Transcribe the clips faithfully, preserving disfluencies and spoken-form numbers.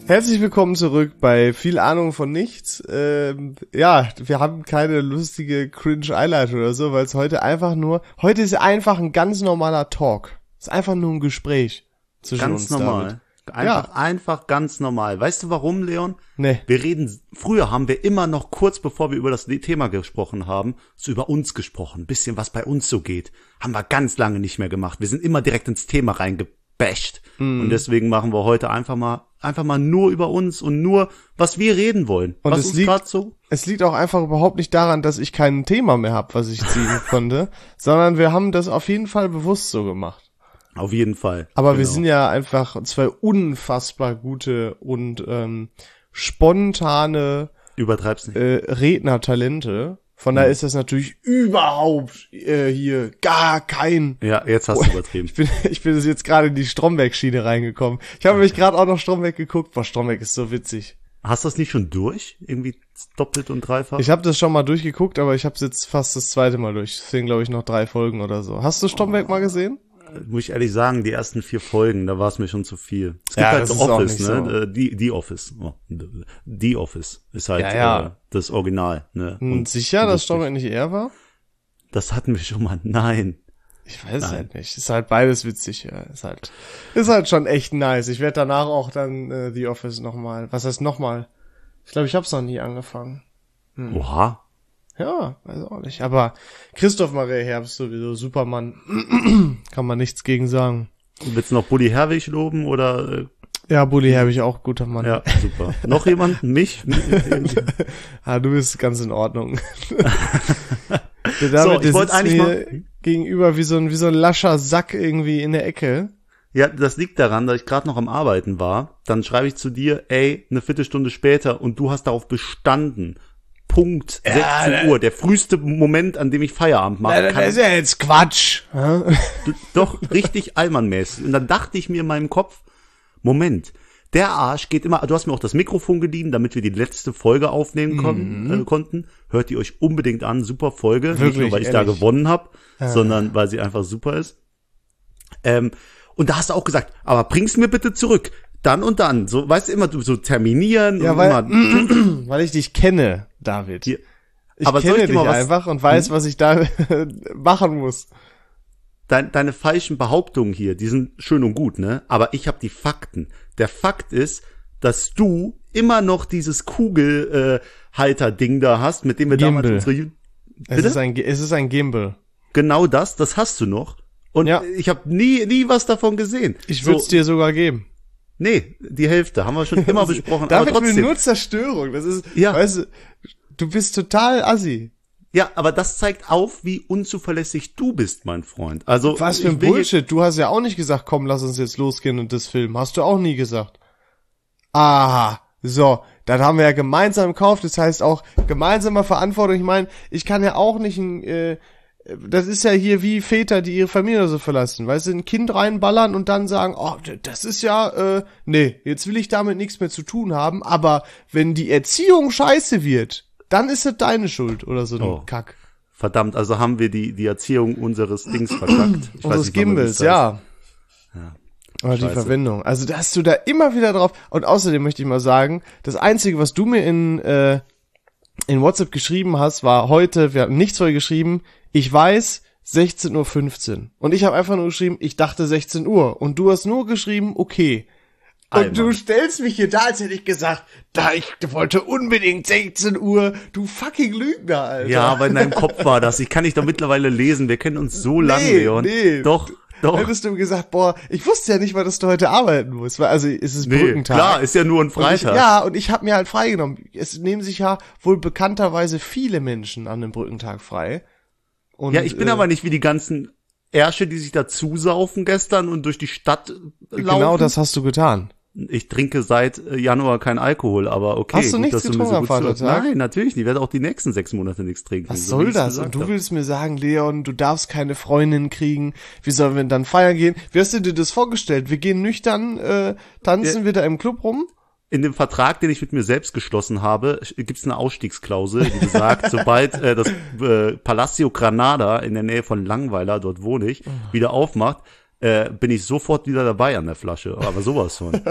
Herzlich willkommen zurück bei Viel Ahnung von Nichts. Ähm, ja, wir haben keine lustige Cringe-Einleitung oder so, weil es heute einfach nur, heute ist einfach ein ganz normaler Talk. Es ist einfach nur ein Gespräch zwischen ganz uns. Ganz normal. David. Einfach, ja. einfach ganz normal. Weißt du warum, Leon? Nee. Wir reden, früher haben wir immer noch kurz bevor wir über das Thema gesprochen haben, so über uns gesprochen. Ein bisschen, was bei uns so geht. Haben wir ganz lange nicht mehr gemacht. Wir sind immer direkt ins Thema reingebasht. Mm. Und deswegen machen wir heute einfach mal, einfach mal nur über uns und nur, was wir reden wollen. Und was es uns liegt, gerade so. Es liegt auch einfach überhaupt nicht daran, dass ich kein Thema mehr habe, was ich ziehen konnte, sondern wir haben das auf jeden Fall bewusst so gemacht. Auf jeden Fall. Aber genau. Wir sind ja einfach zwei unfassbar gute und ähm, spontane Übertreib's nicht. Äh, Rednertalente. Von daher ist das natürlich überhaupt äh, hier gar kein... Ja, jetzt hast du übertrieben. Ich bin, ich bin jetzt gerade in die Stromberg-Schiene reingekommen. Ich habe mich gerade auch noch Stromberg geguckt. Boah, Stromberg ist so witzig. Hast du das nicht schon durch? Irgendwie doppelt und dreifach? Ich habe das schon mal durchgeguckt, aber ich habe es jetzt fast das zweite Mal durch. Deswegen glaube ich noch drei Folgen oder so. Hast du Stromberg oh. mal gesehen? Muss ich ehrlich sagen, die ersten vier Folgen, da war es mir schon zu viel. Es gibt ja, halt das The Office, ist ne? So. Die, die Office. Oh, die Office ist halt ja, ja. Äh, das Original, ne? Und sicher, dass Stromberg nicht er war? Das hatten wir schon mal. Nein. Ich weiß Nein. halt nicht. Ist halt beides witzig, ja. Ist halt, ist halt schon echt nice. Ich werde danach auch dann äh, The Office nochmal. Was heißt nochmal? Ich glaube, ich hab's noch nie angefangen. Hm. Oha. Ja, weiß auch nicht. Aber Christoph Maria Herbst sowieso, Supermann. Kann man nichts gegen sagen. Willst du noch Bully Herwig loben oder? Äh? Ja, Bully Herwig auch, guter Mann. Ja, super. Noch jemand? Mich? ah, du bist ganz in Ordnung. Der David, so, ich der wollte eigentlich mal gegenüber wie so ein wie so ein lascher Sack irgendwie in der Ecke. Ja, das liegt daran, dass ich gerade noch am Arbeiten war. Dann schreibe ich zu dir, ey, eine Viertelstunde später und du hast darauf bestanden. Punkt ja, sechzehn Uhr, der früheste Moment, an dem ich Feierabend mache. Das ist ja jetzt Quatsch. Doch, richtig allmannmäßig. Und dann dachte ich mir in meinem Kopf, Moment, der Arsch geht immer, du hast mir auch das Mikrofon geliehen, damit wir die letzte Folge aufnehmen kon- mhm. äh, konnten. Hört die euch unbedingt an, super Folge. Wirklich, nicht nur, weil ich ehrlich? da gewonnen habe, ja. sondern weil sie einfach super ist. Ähm, und da hast du auch gesagt, aber bring's mir bitte zurück. Dann und dann. So, weißt du, immer du so terminieren. Ja, und weil, immer, weil ich dich kenne, David. Die, ich aber kenne soll ich dich dir mal was, einfach und weiß, hm? was ich da machen muss. Dein, deine falschen Behauptungen hier, die sind schön und gut, ne? Aber ich habe die Fakten. Der Fakt ist, dass du immer noch dieses Kugelhalter-Ding äh, da hast, mit dem wir Gimbal. damals unsere... Bitte? Es ist ein, es ist ein Gimbal. Genau das, das hast du noch. Und ja. ich habe nie, nie was davon gesehen. Ich würde es so, dir sogar geben. Nee, die Hälfte, haben wir schon immer besprochen. David aber trotzdem. will nur Zerstörung. Das ist, ja. weißt du, du bist total assi. Ja, aber das zeigt auf, wie unzuverlässig du bist, mein Freund. Also was für ein Bullshit. Du hast ja auch nicht gesagt, komm, lass uns jetzt losgehen und das filmen. Hast du auch nie gesagt. Aha, so, dann haben wir ja gemeinsam gekauft. Das heißt auch gemeinsame Verantwortung. Ich meine, ich kann ja auch nicht ein, äh, das ist ja hier wie Väter, die ihre Familie so verlassen. Weißt du, ein Kind reinballern und dann sagen, oh, das ist ja, äh, nee, jetzt will ich damit nichts mehr zu tun haben. Aber wenn die Erziehung scheiße wird, dann ist es deine Schuld oder so ein oh, Kack. Verdammt, also haben wir die die Erziehung unseres Dings verkackt. Ich Unseres Gimbals, ja. Ja. Aber die Verwendung. Also da hast du da immer wieder drauf. Und außerdem möchte ich mal sagen, das Einzige, was du mir in äh, in WhatsApp geschrieben hast, war heute, wir hatten nichts vorher geschrieben, ich weiß, sechzehn Uhr fünfzehn. Und ich habe einfach nur geschrieben, ich dachte sechzehn Uhr. Und du hast nur geschrieben, okay. Und Einmal. Du stellst mich hier da, als hätte ich gesagt, da ich wollte unbedingt sechzehn Uhr, du fucking Lügner, Alter. Ja, aber in deinem Kopf war das. Ich kann dich doch mittlerweile lesen. Wir kennen uns so nee, lange, Leon. Nee, doch, doch. Hättest du gesagt, boah, ich wusste ja nicht mal, dass du heute arbeiten musst. Weil, also es ist nee, Brückentag. Klar, ist ja nur ein Freitag. Und ich, ja, und ich habe mir halt freigenommen. Es nehmen sich ja wohl bekannterweise viele Menschen an dem Brückentag frei. Und, ja, ich bin äh, aber nicht wie die ganzen Ärsche, die sich da zusaufen gestern und durch die Stadt laufen. Genau das hast du getan. Ich trinke seit Januar kein Alkohol, aber okay. Hast du gut, nichts dass getrunken du am Vatertag? Nein, natürlich nicht. Ich werde auch die nächsten sechs Monate nichts trinken. Was so soll das? Und du willst mir sagen, Leon, du darfst keine Freundin kriegen. Wie sollen wir denn dann feiern gehen? Wie hast du dir das vorgestellt? Wir gehen nüchtern, äh, tanzen ja. wir da im Club rum? In dem Vertrag, den ich mit mir selbst geschlossen habe, gibt's eine Ausstiegsklausel, die besagt, sobald äh, das äh, Palacio Granada in der Nähe von Langweiler, dort wohne ich, wieder aufmacht, äh, bin ich sofort wieder dabei an der Flasche. Aber sowas von.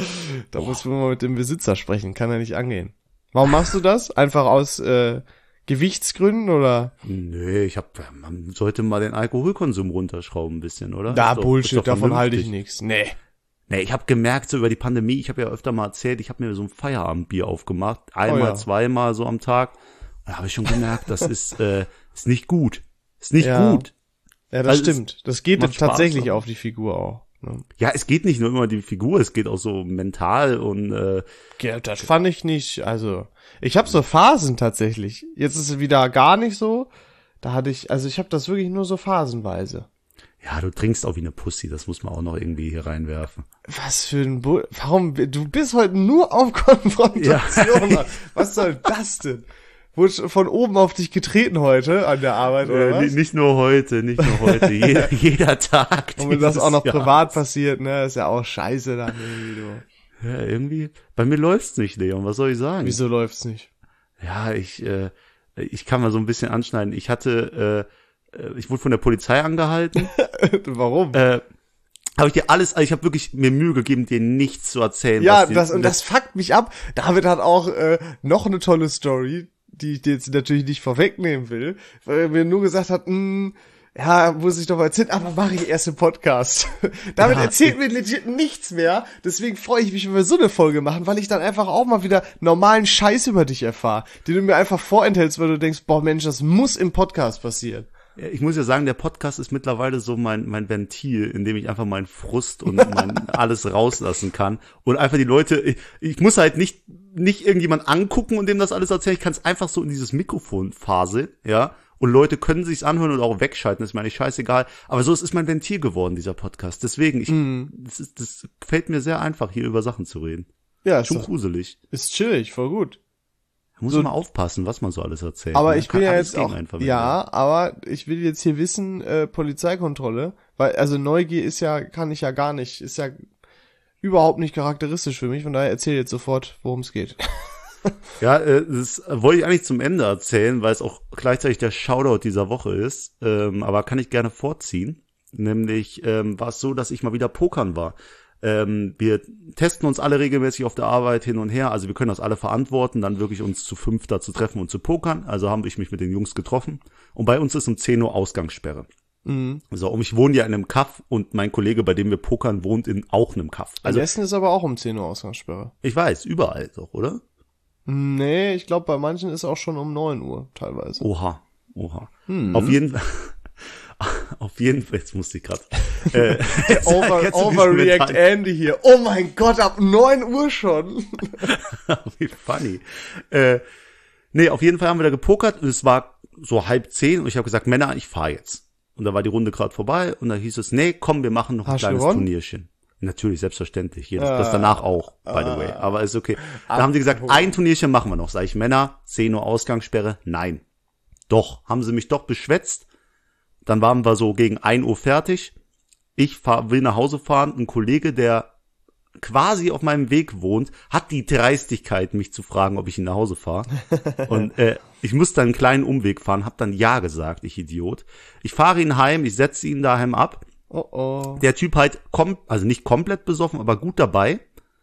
Da muss man mal mit dem Besitzer sprechen, kann er nicht angehen. Warum machst du das? Einfach aus äh, Gewichtsgründen oder? Nee, ich hab, man sollte mal den Alkoholkonsum runterschrauben ein bisschen, oder? Da Ist doch- Bullshit, ist doch davon halte ich vernünftig. nichts. Nee. Nee, ich habe gemerkt, so über die Pandemie, ich habe ja öfter mal erzählt, ich habe mir so ein Feierabendbier aufgemacht, einmal, Oh ja. zweimal so am Tag. Da habe ich schon gemerkt, das ist äh, ist nicht gut. Ist nicht Ja. gut. Ja, das Also es stimmt. Das geht macht Spaß, tatsächlich aber- auf die Figur auch. Ne? Ja, es geht nicht nur immer die Figur, es geht auch so mental und äh, Ja, das fand ich nicht, also ich habe so Phasen tatsächlich. Jetzt ist es wieder gar nicht so. Da hatte ich, also ich habe das wirklich nur so phasenweise. ja, du trinkst auch wie eine Pussy, das muss man auch noch irgendwie hier reinwerfen. Was für ein Bull, warum, du bist heute nur auf Konfrontation. Mann. Was soll das denn? Wurde von oben auf dich getreten heute an der Arbeit, oder Äh, was? ni- nicht nur heute, nicht nur heute, jeder, jeder Tag. Und wenn das dieses auch noch Jahr. privat passiert, ne, ist ja auch scheiße dann irgendwie, du. Ja, irgendwie, bei mir läuft's nicht, Leon, was soll ich sagen? Wieso läuft's nicht? Ja, ich, äh, ich kann mal so ein bisschen anschneiden. Ich hatte, äh, äh, ich wurde von der Polizei angehalten. Warum? äh, habe ich dir alles, also ich habe wirklich mir Mühe gegeben, dir nichts zu erzählen. Ja, was die, das, und das fuckt mich ab. David hat auch äh, noch eine tolle Story, die ich dir jetzt natürlich nicht vorwegnehmen will, weil er mir nur gesagt hat, mh, ja, muss ich doch mal erzählen, aber mache ich erst im Podcast. David Ja, erzählt mir legit nichts mehr, deswegen freue ich mich, wenn wir so eine Folge machen, weil ich dann einfach auch mal wieder normalen Scheiß über dich erfahre, den du mir einfach vorenthältst, weil du denkst, boah Mensch, das muss im Podcast passieren. Ich muss ja sagen, der Podcast ist mittlerweile so mein mein Ventil, in dem ich einfach meinen Frust und mein alles rauslassen kann und einfach die Leute, ich, ich muss halt nicht nicht irgendjemand angucken und dem das alles erzählen, ich kann es einfach so in dieses Mikrofon faseln, ja, und Leute können sich's anhören und auch wegschalten, ist mir eigentlich scheißegal, aber so es ist mein Ventil geworden, dieser Podcast, deswegen, ich, Mhm. das, ist, das fällt mir sehr einfach, hier über Sachen zu reden, Ja, ist, schon doch, gruselig, ist chillig, voll gut. da muss So- man aufpassen, was man so alles erzählt. Aber ne? ich Kann bin ja alles jetzt gegen auch, einen verwenden. ja, aber ich will jetzt hier wissen, äh, Polizeikontrolle, weil, also Neugier ist ja, kann ich ja gar nicht, ist ja überhaupt nicht charakteristisch für mich, von daher erzähl jetzt sofort, worum es geht. Ja, äh, das wollte ich eigentlich zum Ende erzählen, weil es auch gleichzeitig der Shoutout dieser Woche ist, ähm, aber kann ich gerne vorziehen. Nämlich ähm, war es so, dass ich mal wieder pokern war. Ähm, wir testen uns alle regelmäßig auf der Arbeit hin und her, also wir können das alle verantworten, dann wirklich uns zu fünf da zu treffen und zu pokern. Also habe ich mich mit den Jungs getroffen und bei uns ist um zehn Uhr Ausgangssperre. Mhm. So, und ich wohne ja in einem Kaff und mein Kollege, bei dem wir pokern, wohnt in auch einem Kaff. Also Also Essen ist aber auch um zehn Uhr Ausgangssperre. ich weiß, überall doch, oder? Nee, ich glaube, bei manchen ist auch schon um neun Uhr teilweise. Oha, oha. Hm. Auf jeden Fall, auf jeden Fall, jetzt musste ich gerade. Äh, Over, jetzt- jetzt Overreact mit Andy hier. Oh mein Gott, ab neun Uhr schon. Wie funny. Äh, nee, auf jeden Fall haben wir da gepokert und es war so halb zehn und ich habe gesagt, Männer, ich fahre jetzt. Und da war die Runde gerade vorbei und da hieß es, nee, komm, wir machen noch ein Hast du kleines gewonnen? Turnierchen. Natürlich, selbstverständlich. Jedes, Ah. das danach auch, by the way. Aber ist okay. Da haben sie gesagt, ein Turnierchen machen wir noch. Sag ich, Männer, zehn Uhr Ausgangssperre. Nein. Doch. Haben sie mich doch beschwätzt. Dann waren wir so gegen ein Uhr fertig. Ich fahr, will nach Hause fahren. Ein Kollege, der quasi auf meinem Weg wohnt, hat die Dreistigkeit, mich zu fragen, ob ich ihn nach Hause fahre. Und äh, ich musste einen kleinen Umweg fahren, hab dann ja gesagt, ich Idiot. Ich fahre ihn heim, ich setze ihn daheim ab. Oh oh. Der Typ halt kom also nicht komplett besoffen, aber gut dabei.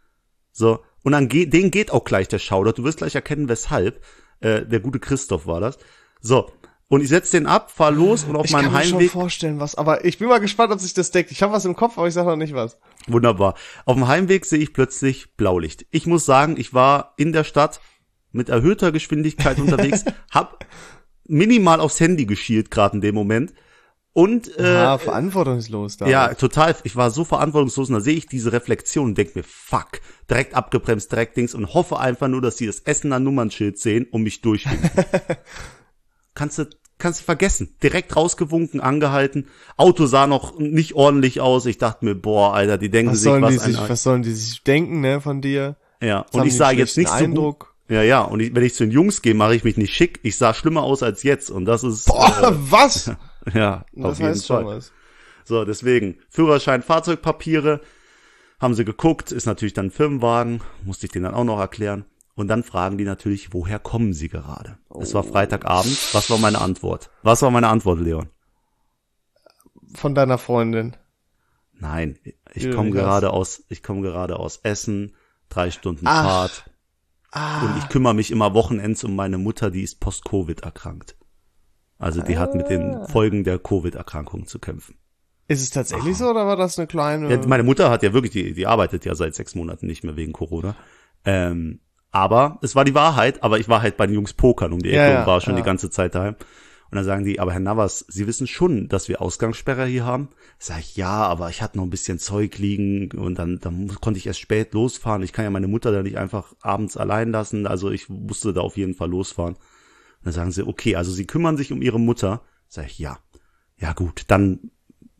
So, und dann geht, den geht auch gleich der Shoutout. Du wirst gleich erkennen, weshalb. Äh, der gute Christoph war das. So, und ich setz den ab, fahr los und auf Ich meinem kann mir schon Heimweg. vorstellen, was, aber ich bin mal gespannt, ob sich das deckt. Ich habe was im Kopf, aber ich sag noch nicht was. Wunderbar. Auf dem Heimweg sehe ich plötzlich Blaulicht. Ich muss sagen, ich war in der Stadt mit erhöhter Geschwindigkeit unterwegs, hab minimal aufs Handy geschielt gerade in dem Moment. Und äh, Ah, verantwortungslos da. ja, total. Ich war so verantwortungslos und da sehe ich diese Reflexion und denk mir, fuck, direkt abgebremst, direkt Dings und hoffe einfach nur, dass sie das Essener Nummernschild sehen und mich durchwinken. kannst du, kannst du vergessen. Direkt rausgewunken, angehalten. Auto sah noch nicht ordentlich aus. Ich dachte mir, boah, Alter, die denken Was sich, sollen was die sich, ein, was sollen die sich denken, ne, von dir? ja. Was haben Und ich die sah einen jetzt nicht so schlechten gut. Eindruck? Ja, ja. Und ich, wenn ich zu den Jungs gehe, mache ich mich nicht schick. Ich sah schlimmer aus als jetzt. Und das ist, Boah, was? äh, ja, auf Das jeden heißt Fall. schon was. So, deswegen, Führerschein, Fahrzeugpapiere, haben sie geguckt, ist natürlich dann ein Firmenwagen, musste ich denen dann auch noch erklären. Und dann fragen die natürlich, woher kommen sie gerade? Es war Freitagabend, was war meine Antwort? Was war meine Antwort, Leon? Von deiner Freundin. Nein, ich Ja, komme krass. gerade aus, ich komme gerade aus Essen, drei Stunden Ach. Fahrt. Ah, Und ich kümmere mich immer wochenends um meine Mutter, die ist post-Covid erkrankt. Also die hat mit den Folgen der Covid-Erkrankung zu kämpfen. ist es tatsächlich so oder war das eine kleine... Ja, meine Mutter hat ja wirklich, die, die arbeitet ja seit sechs Monaten nicht mehr wegen Corona. Ähm, aber es war die Wahrheit, aber ich war halt bei den Jungs pokern um die Ecke Ja, ja, und war schon ja. die ganze Zeit daheim. Und dann sagen die, aber Herr Navas, Sie wissen schon, dass wir Ausgangssperre hier haben? Sag ich, ja, aber ich hatte noch ein bisschen Zeug liegen und dann, dann konnte ich erst spät losfahren. Ich kann ja meine Mutter da nicht einfach abends allein lassen. Also ich musste da auf jeden Fall losfahren. Und dann sagen sie, okay, also Sie kümmern sich um Ihre Mutter. Sag ich, ja. Ja gut, dann,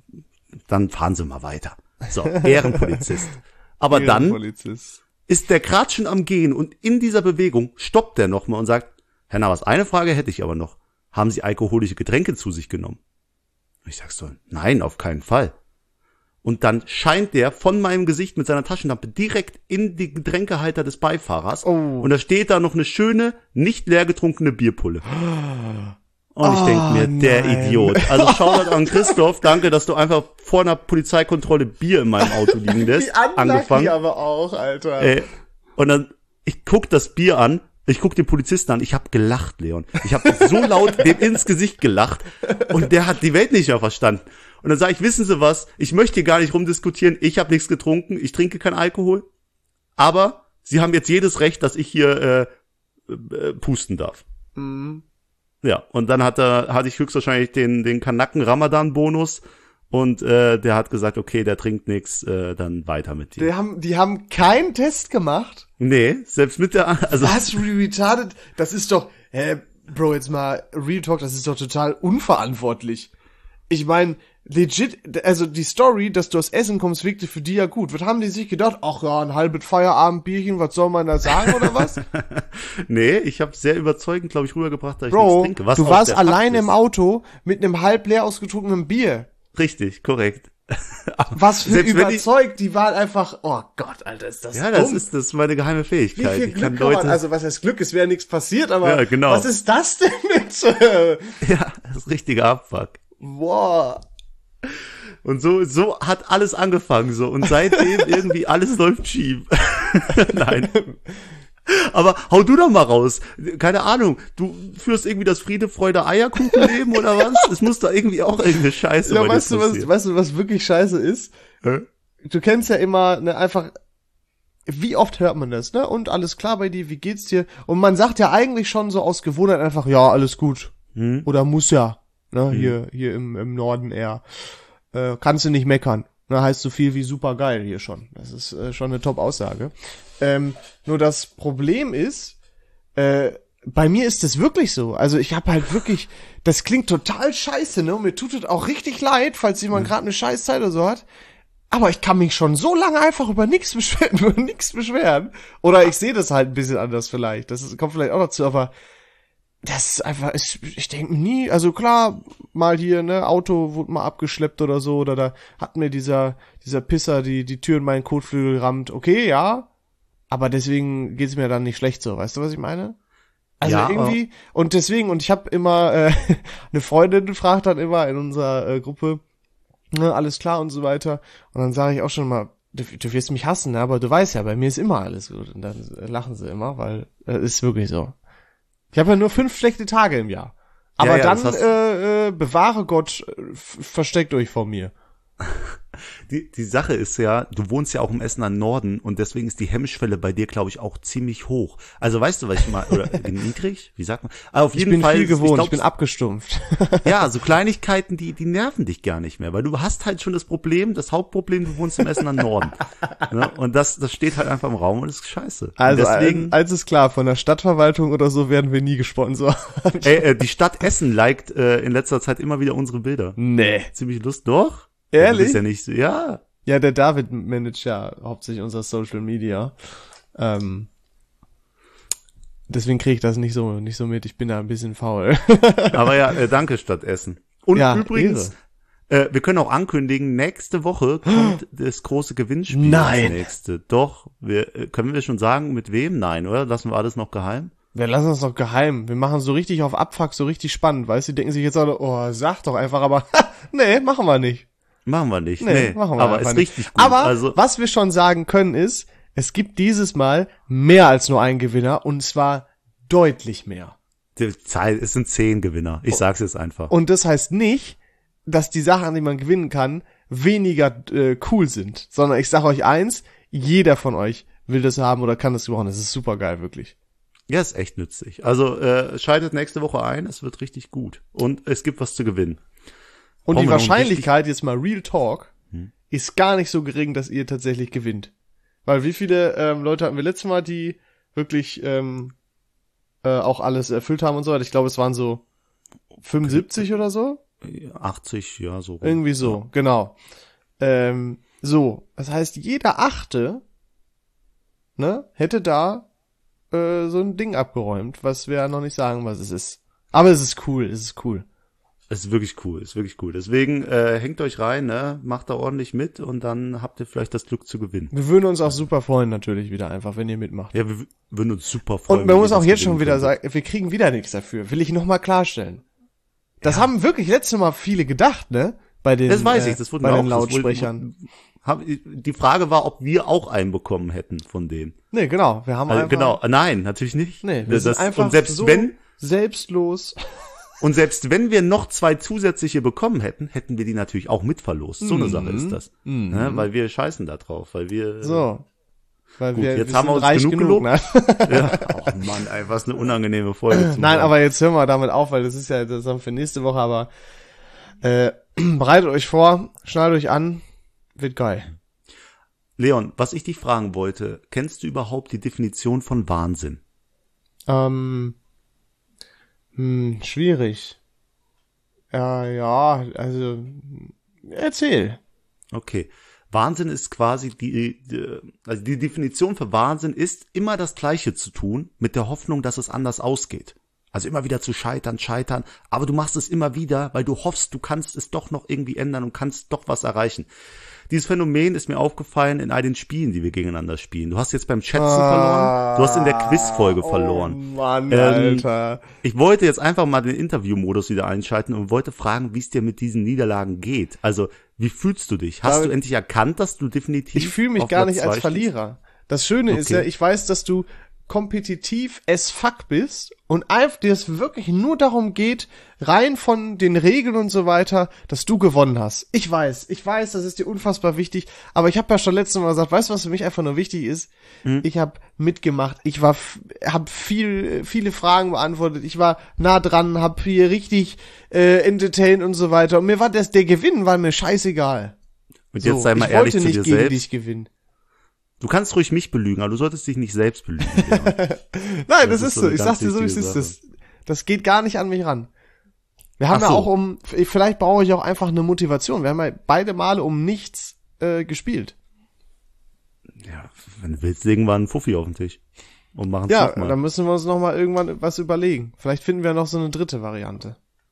dann fahren Sie mal weiter. So, Ehrenpolizist. Aber dann Polizist. ist der gerade schon am Gehen und in dieser Bewegung stoppt er nochmal und sagt, Herr Navas, eine Frage hätte ich aber noch. Haben Sie alkoholische Getränke zu sich genommen? Und ich sag so, nein, auf keinen Fall. Und dann scheint der von meinem Gesicht mit seiner Taschenlampe direkt in die Getränkehalter des Beifahrers. Oh. Und da steht da noch eine schöne, nicht leer getrunkene Bierpulle. Und ich denk mir, der nein. Idiot. Also Shoutout an Christoph, danke, dass du einfach vor einer Polizeikontrolle Bier in meinem Auto liegen lässt. Die Angefangen. aber auch, Alter. Äh, und dann, ich guck das Bier an, ich guck den Polizisten an, ich hab gelacht, Leon. Ich hab so laut dem ins Gesicht gelacht und der hat die Welt nicht mehr verstanden. Und dann sage ich, wissen Sie was, ich möchte hier gar nicht rumdiskutieren, ich habe nichts getrunken, ich trinke keinen Alkohol, aber Sie haben jetzt jedes Recht, dass ich hier äh, äh, pusten darf. Mhm. Ja, und dann hat er, hatte ich höchstwahrscheinlich den den Kanaken-Ramadan-Bonus und äh, der hat gesagt, okay, der trinkt nix, äh, dann weiter mit dir. Die haben, die haben keinen Test gemacht. Nee, selbst mit der, also Was, retarded? Das ist doch, hä, Bro, jetzt mal Real Talk, das ist doch total unverantwortlich. Ich meine, legit, also die Story, dass du aus Essen kommst, wirkte für die ja gut. Was haben die sich gedacht? Ach ja, ein halbes Feierabendbierchen, was soll man da sagen oder was? nee, ich habe sehr überzeugend, glaube ich, rübergebracht, dass ich Bro, nichts trinke. Was du auch warst der Fakt alleine ist. im Auto mit einem halb leer ausgetrunkenen Bier. Richtig, korrekt. Was für Selbst wenn ich- überzeugt, die waren einfach, oh Gott, Alter, ist das Ja, das dumm. ist das ist meine geheime Wie Fähigkeit. viel Ich kann Glück kann man, Leute, also was heißt Glück, es wäre nichts passiert, aber Ja, genau. was ist das denn mit, äh, ja, das ist richtiger Abfuck. boah. Und so so hat alles angefangen so und seitdem irgendwie alles läuft schief. Nein. Aber hau du doch mal raus. Keine Ahnung, du führst irgendwie das Friede, Freude, Eierkuchenleben oder was? Es muss da irgendwie auch irgendeine Scheiße Ja, bei dir weißt du, was, passieren. weißt du, was wirklich scheiße ist? Hä? Du kennst ja immer, ne, einfach, wie oft hört man das, ne? Und alles klar bei dir, wie geht's dir? Und man sagt ja eigentlich schon so aus Gewohnheit einfach, ja, alles gut. Hm? Oder muss ja, ne? Hier, hier im, im Norden eher. Äh, kannst du nicht meckern. Ne, heißt so viel wie super geil hier schon. Das ist äh, schon eine Top-Aussage. Ähm, nur das Problem ist, äh, bei mir ist das wirklich so. Also ich habe halt wirklich, das klingt total scheiße, ne? Und mir tut es auch richtig leid, falls jemand gerade eine Scheißzeit oder so hat. Aber ich kann mich schon so lange einfach über nichts beschweren, über nichts beschweren. Oder ich sehe das halt ein bisschen anders vielleicht. Das ist, kommt vielleicht auch dazu, aber das ist einfach, ich, ich denke nie, also klar, mal hier, ne, Auto wurde mal abgeschleppt oder so, oder da hat mir dieser, dieser Pisser die, die Tür in meinen Kotflügel gerammt. Okay, ja, aber deswegen geht's mir dann nicht schlecht so, weißt du, was ich meine? Also Ja, irgendwie, und deswegen, und ich habe immer, äh, eine Freundin fragt dann immer in unserer äh, Gruppe, ne, alles klar und so weiter, und dann sage ich auch schon mal, du, du wirst mich hassen, ne, aber du weißt ja, bei mir ist immer alles gut, und dann äh, lachen sie immer, weil es äh, ist wirklich so. Ich habe ja nur fünf schlechte Tage im Jahr. Aber Ja, ja, dann, das hast- äh, äh, bewahre Gott, äh, f- versteckt euch vor mir. Die, die Sache ist ja, du wohnst ja auch im Essener Norden und deswegen ist die Hemmschwelle bei dir, glaube ich, auch ziemlich hoch. Also weißt du, was ich mal, oder niedrig? Wie sagt man? Aber auf Ich jeden bin Fall, viel gewohnt, ich, glaub, bin abgestumpft. ja, so Kleinigkeiten, die, die nerven dich gar nicht mehr, weil du hast halt schon das Problem, das Hauptproblem, du wohnst im Essener Norden. Ne? Und das, das steht halt einfach im Raum und ist scheiße. Also, und deswegen, eins ist klar, von der Stadtverwaltung oder so werden wir nie gesponsert. ey, äh, die Stadt Essen liked äh, in letzter Zeit immer wieder unsere Bilder. Nee. Ziemlich lustig, doch? Ehrlich? Du bist ja nicht so, ja. Ja, der David managt ja hauptsächlich unser Social Media. Ähm, deswegen kriege ich das nicht so nicht so mit. Ich bin da ein bisschen faul. Aber ja, äh, danke Stadt Essen. Und Ja, übrigens, äh, wir können auch ankündigen, nächste Woche kommt das große Gewinnspiel. Nein. Das nächste. Doch, wir, äh, können wir schon sagen, mit wem? Nein, oder? Lassen wir alles noch geheim? Wir lassen uns doch geheim. Wir machen so richtig auf Abfuck, so richtig spannend, weißt du? Die denken sich jetzt alle, oh, sag doch einfach, aber nee, machen wir nicht. Machen wir nicht. Nee, Nee, machen wir aber einfach ist nicht. richtig gut. Aber also, was wir schon sagen können ist, es gibt dieses Mal mehr als nur einen Gewinner und zwar deutlich mehr. die Zeit, es sind zehn Gewinner. Ich sag's jetzt einfach. Und das heißt nicht, dass die Sachen, die man gewinnen kann, weniger äh, cool sind, sondern ich sage euch eins, jeder von euch will das haben oder kann das gebrauchen. Das ist super geil, wirklich. Ja, ist echt nützlich. Also äh, schaltet nächste Woche ein, es wird richtig gut. Und es gibt was zu gewinnen. Und Brauchen die wir noch einen Wahrscheinlichkeit, jetzt mal Real Talk, Hm. ist gar nicht so gering, dass ihr tatsächlich gewinnt. Weil wie viele ähm, Leute hatten wir letztes Mal, die wirklich ähm, äh, auch alles erfüllt haben und so weiter? Ich glaube, es waren so fünfundsiebzig oder so. achtzig, ja, so. rum. Irgendwie so, genau. Ähm, so, das heißt, jeder Achte, ne, hätte da äh, so ein Ding abgeräumt, was wir ja noch nicht sagen, was es ist. Aber es ist cool, es ist cool. Es ist wirklich cool, es ist wirklich cool. Deswegen äh, hängt euch rein, ne, macht da ordentlich mit und dann habt ihr vielleicht das Glück zu gewinnen. Wir würden uns auch super freuen, natürlich wieder einfach, wenn ihr mitmacht. Ja, wir w- würden uns super freuen. Und man wenn muss ihr auch das jetzt schon gewinnen wieder könntet. sagen, wir kriegen wieder nichts dafür. Will ich nochmal klarstellen. Das haben wirklich letztes Mal viele gedacht, ne? Bei den, Das weiß äh, ich, das wurde bei mir den auch das wurde- Lautsprechern. Hab, die Frage war, ob wir auch einen bekommen hätten von denen. Nee, genau. Wir haben Also, einfach, genau, nein, natürlich nicht. Nee, wir das, sind einfach und selbst so wenn selbstlos. und selbst wenn wir noch zwei zusätzliche bekommen hätten, hätten wir die natürlich auch mitverlost. So eine Mhm. Sache ist das, Mhm. ne? Weil wir scheißen da drauf, weil wir So. Weil Gut, wir, jetzt wir haben wir sind uns reich genug genug, gelobt. ne? ja, oh Mann, ey, was eine unangenehme Folge. zum Nein, Hören. aber jetzt hören wir damit auf, weil das ist ja das haben wir für nächste Woche, aber äh, bereitet euch vor, schnallt euch an, wird geil. Leon, was ich dich fragen wollte, kennst du überhaupt die Definition von Wahnsinn? Ähm, hm, schwierig. Ja, ja, also erzähl. Okay. Wahnsinn ist quasi die, die, also die Definition für Wahnsinn ist, immer das Gleiche zu tun, mit der Hoffnung, dass es anders ausgeht. Also immer wieder zu scheitern, scheitern, aber du machst es immer wieder, weil du hoffst, du kannst es doch noch irgendwie ändern und kannst doch was erreichen. Dieses Phänomen ist mir aufgefallen in all den Spielen, die wir gegeneinander spielen. Du hast jetzt beim Schätzen verloren, du hast in der Quizfolge verloren. Oh Mann, Ähm, Alter. Ich wollte jetzt einfach mal den Interviewmodus wieder einschalten und wollte fragen, wie es dir mit diesen Niederlagen geht. Also, wie fühlst du dich? Hast David, du endlich erkannt, dass du definitiv Ich fühle mich auf gar Platz nicht zwei als stehst? Verlierer. Das Schöne ist Okay. ja, ich weiß, dass du kompetitiv as fuck bist und einfach dir es wirklich nur darum geht, rein von den Regeln und so weiter, dass du gewonnen hast. Ich weiß, ich weiß, das ist dir unfassbar wichtig, aber ich habe ja schon letztes Mal gesagt, weißt du, was für mich einfach nur wichtig ist? Mhm. Ich habe mitgemacht, ich war, habe viel, viele Fragen beantwortet, ich war nah dran, habe hier richtig äh, entertained und so weiter und mir war das, der Gewinn war mir scheißegal. Und So, jetzt sei mal ich ehrlich wollte zu nicht dir gegen selbst. dich gewinnen. Du kannst ruhig mich belügen, aber du solltest dich nicht selbst belügen. Leon. Nein, das, Das ist ist so so. eine Ich ganz sag's dir so, wie es wichtige ist. Das, das geht gar nicht an mich ran. Wir haben Ach ja so. auch um, vielleicht brauche ich auch einfach eine Motivation. Wir haben ja beide Male um nichts äh, gespielt. Ja, wenn du willst, legen wir einen Fuffi auf den Tisch und machen es Ja, nochmal. dann müssen wir uns noch mal irgendwann was überlegen. Vielleicht finden wir noch so eine dritte Variante.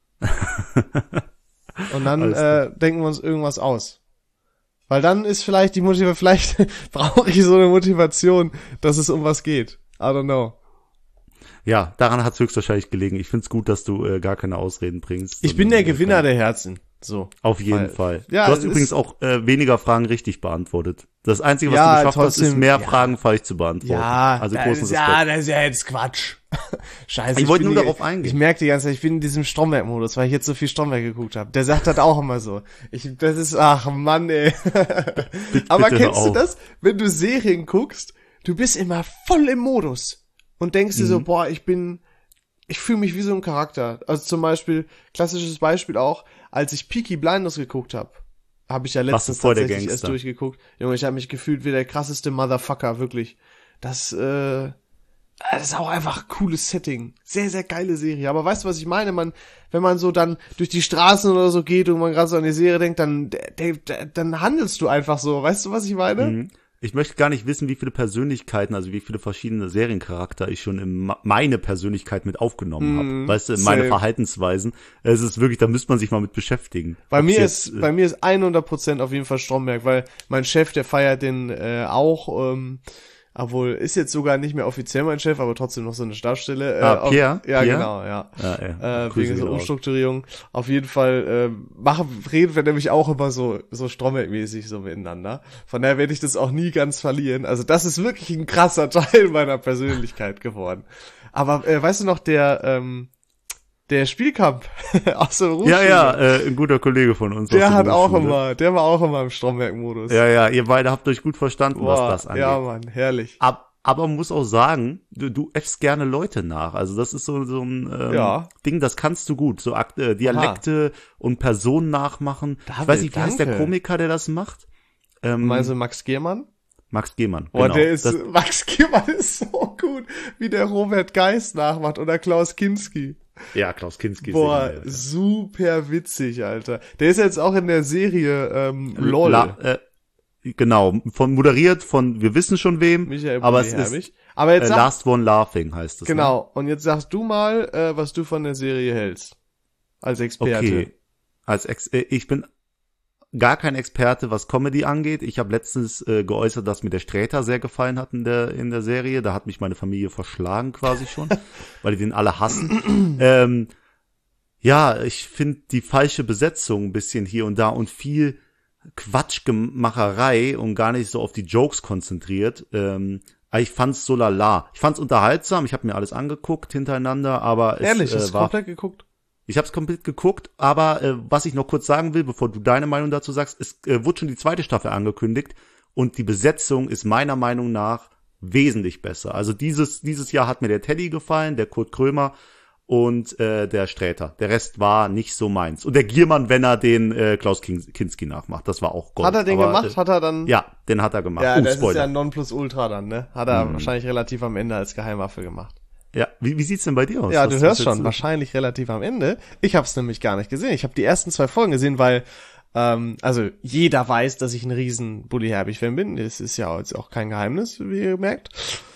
Und dann Alles äh, denken wir uns irgendwas aus. Weil dann ist vielleicht die Motivation, vielleicht brauche ich so eine Motivation, dass es um was geht. I don't know. Ja, daran hat es höchstwahrscheinlich gelegen. Ich find's gut, dass du äh, gar keine Ausreden bringst. Ich bin sondern, der äh, Gewinner der Herzen. So. Auf jeden Weil- Fall. Ja, du hast es übrigens ist- auch äh, weniger Fragen richtig beantwortet. Das Einzige, was Ja, du geschafft hast, ist trotzdem- mehr ja. Fragen falsch zu beantworten. Ja, also das großen ist, Respekt. ja, das ist ja jetzt Quatsch. Scheiße. Ich wollte bin nur die- darauf eingehen. Ich merke die ganze Zeit, ich bin in diesem Stromberg-Modus, weil ich jetzt so viel Stromberg geguckt habe. Der sagt das auch immer so. Ich, das ist, ach Mann, ey. Aber bitte kennst hör du auf. das, wenn du Serien guckst, du bist immer voll im Modus und denkst dir Mhm. so, boah, ich bin, ich fühle mich wie so ein Charakter. Also zum Beispiel, klassisches Beispiel auch, als ich Peaky Blinders geguckt habe, habe ich ja Warst du letztens voll der tatsächlich erst Gangster. durchgeguckt. Junge, ich habe mich gefühlt wie der krasseste Motherfucker, wirklich. Das, äh, das ist auch einfach ein cooles Setting. Sehr, sehr geile Serie. Aber weißt du, was ich meine? Man, wenn man so dann durch die Straßen oder so geht und man gerade so an die Serie denkt, dann, der, der, dann handelst du einfach so. Weißt du, was ich meine? Mhm. Ich möchte gar nicht wissen, wie viele Persönlichkeiten, also wie viele verschiedene Seriencharakter ich schon in ma- meine Persönlichkeit mit aufgenommen habe. Mhm, Weißt du, in meine same. Verhaltensweisen. Es ist wirklich, da müsste man sich mal mit beschäftigen. Bei Ob's mir jetzt, ist, bei mir ist hundert Prozent auf jeden Fall Stromberg, weil mein Chef, der feiert den äh, auch, ähm, Obwohl, ist jetzt sogar nicht mehr offiziell mein Chef, aber trotzdem noch so eine Stabsstelle. Ah, äh, Pierre? Auf, ja, Pierre? genau, ja. Ja, ja. Äh, Grüße wegen so gehen raus. Umstrukturierung. Auf jeden Fall äh, machen, reden wir nämlich auch immer so so Stromberg-mäßig so miteinander. Von daher werde ich das auch nie ganz verlieren. Also das ist wirklich ein krasser Teil meiner Persönlichkeit geworden. Aber äh, weißt du noch, der ähm, der Spielkampf aus der Ja, Berufsschule, ja, äh, ein guter Kollege von uns. aus der hat auch Berufsschule. immer, der war auch immer im Stromberg-Modus. Ja, ja, ihr beide habt euch gut verstanden, Boah, was das angeht. ja, Mann, herrlich. Ab, aber man muss auch sagen, du, du äffst gerne Leute nach. Also das ist so, so ein ähm, Ja. Ding, das kannst du gut. So Akt, äh, Dialekte und Personen nachmachen. Ich David, weiß nicht, wie heißt der danke. Komiker, der das macht? Ähm, Meinst du Max Giermann? Max Gehmann. Boah, genau. der ist, das, Max Giermann ist so gut, wie der Robert Geist nachmacht oder Klaus Kinski. ja, Klaus Kinski. ist Boah, legendär, ja. super witzig, Alter. Der ist jetzt auch in der Serie ähm, LOL. La, äh, genau, von moderiert von, wir wissen schon wem, Michael aber es Bulli-Herbig. ist Aber äh, jetzt sag, Last One Laughing heißt es. genau, und jetzt sagst du mal, äh, was du von der Serie hältst. Als Ne? Experte. Okay. Als Ex äh, ich bin gar kein Experte, was Comedy angeht. Ich habe letztens äh, geäußert, dass mir der Sträter sehr gefallen hat in der in der Serie. Da hat mich meine Familie verschlagen quasi schon, weil die den alle hassen. ähm, ja, ich finde die falsche Besetzung ein bisschen hier und da und viel Quatschmacherei und gar nicht so auf die Jokes konzentriert. Ähm, aber ich fand's so lala. Ich fand's unterhaltsam. Ich habe mir alles angeguckt hintereinander, aber Ehrlich, es hast äh, du war komplett geguckt? ich habe es komplett geguckt, aber äh, was ich noch kurz sagen will, bevor du deine Meinung dazu sagst, es äh, wurde schon die zweite Staffel angekündigt und die Besetzung ist meiner Meinung nach wesentlich besser. Also dieses dieses Jahr hat mir der Teddy gefallen, der Kurt Krömer und äh, der Sträter. Der Rest war nicht so meins. Und der Giermann, wenn er den äh, Klaus Kin- Kinski nachmacht, das war auch Gold. Hat er den aber, gemacht? Äh, Hat er dann? ja, den hat er gemacht. Ja, oh, das ist Spoiler. ja Nonplusultra dann, ne? Hat er Mhm. wahrscheinlich relativ am Ende als Geheimwaffe gemacht. Ja, wie, wie sieht's denn bei dir aus? Ja, Was- du was hörst jetzt schon, so- wahrscheinlich relativ am Ende. Ich habe es nämlich gar nicht gesehen. Ich habe die ersten zwei Folgen gesehen, weil ähm, also jeder weiß, dass ich ein riesen Bulli-Herbig-Fan bin. Das ist ja jetzt auch kein Geheimnis, wie ihr merkt.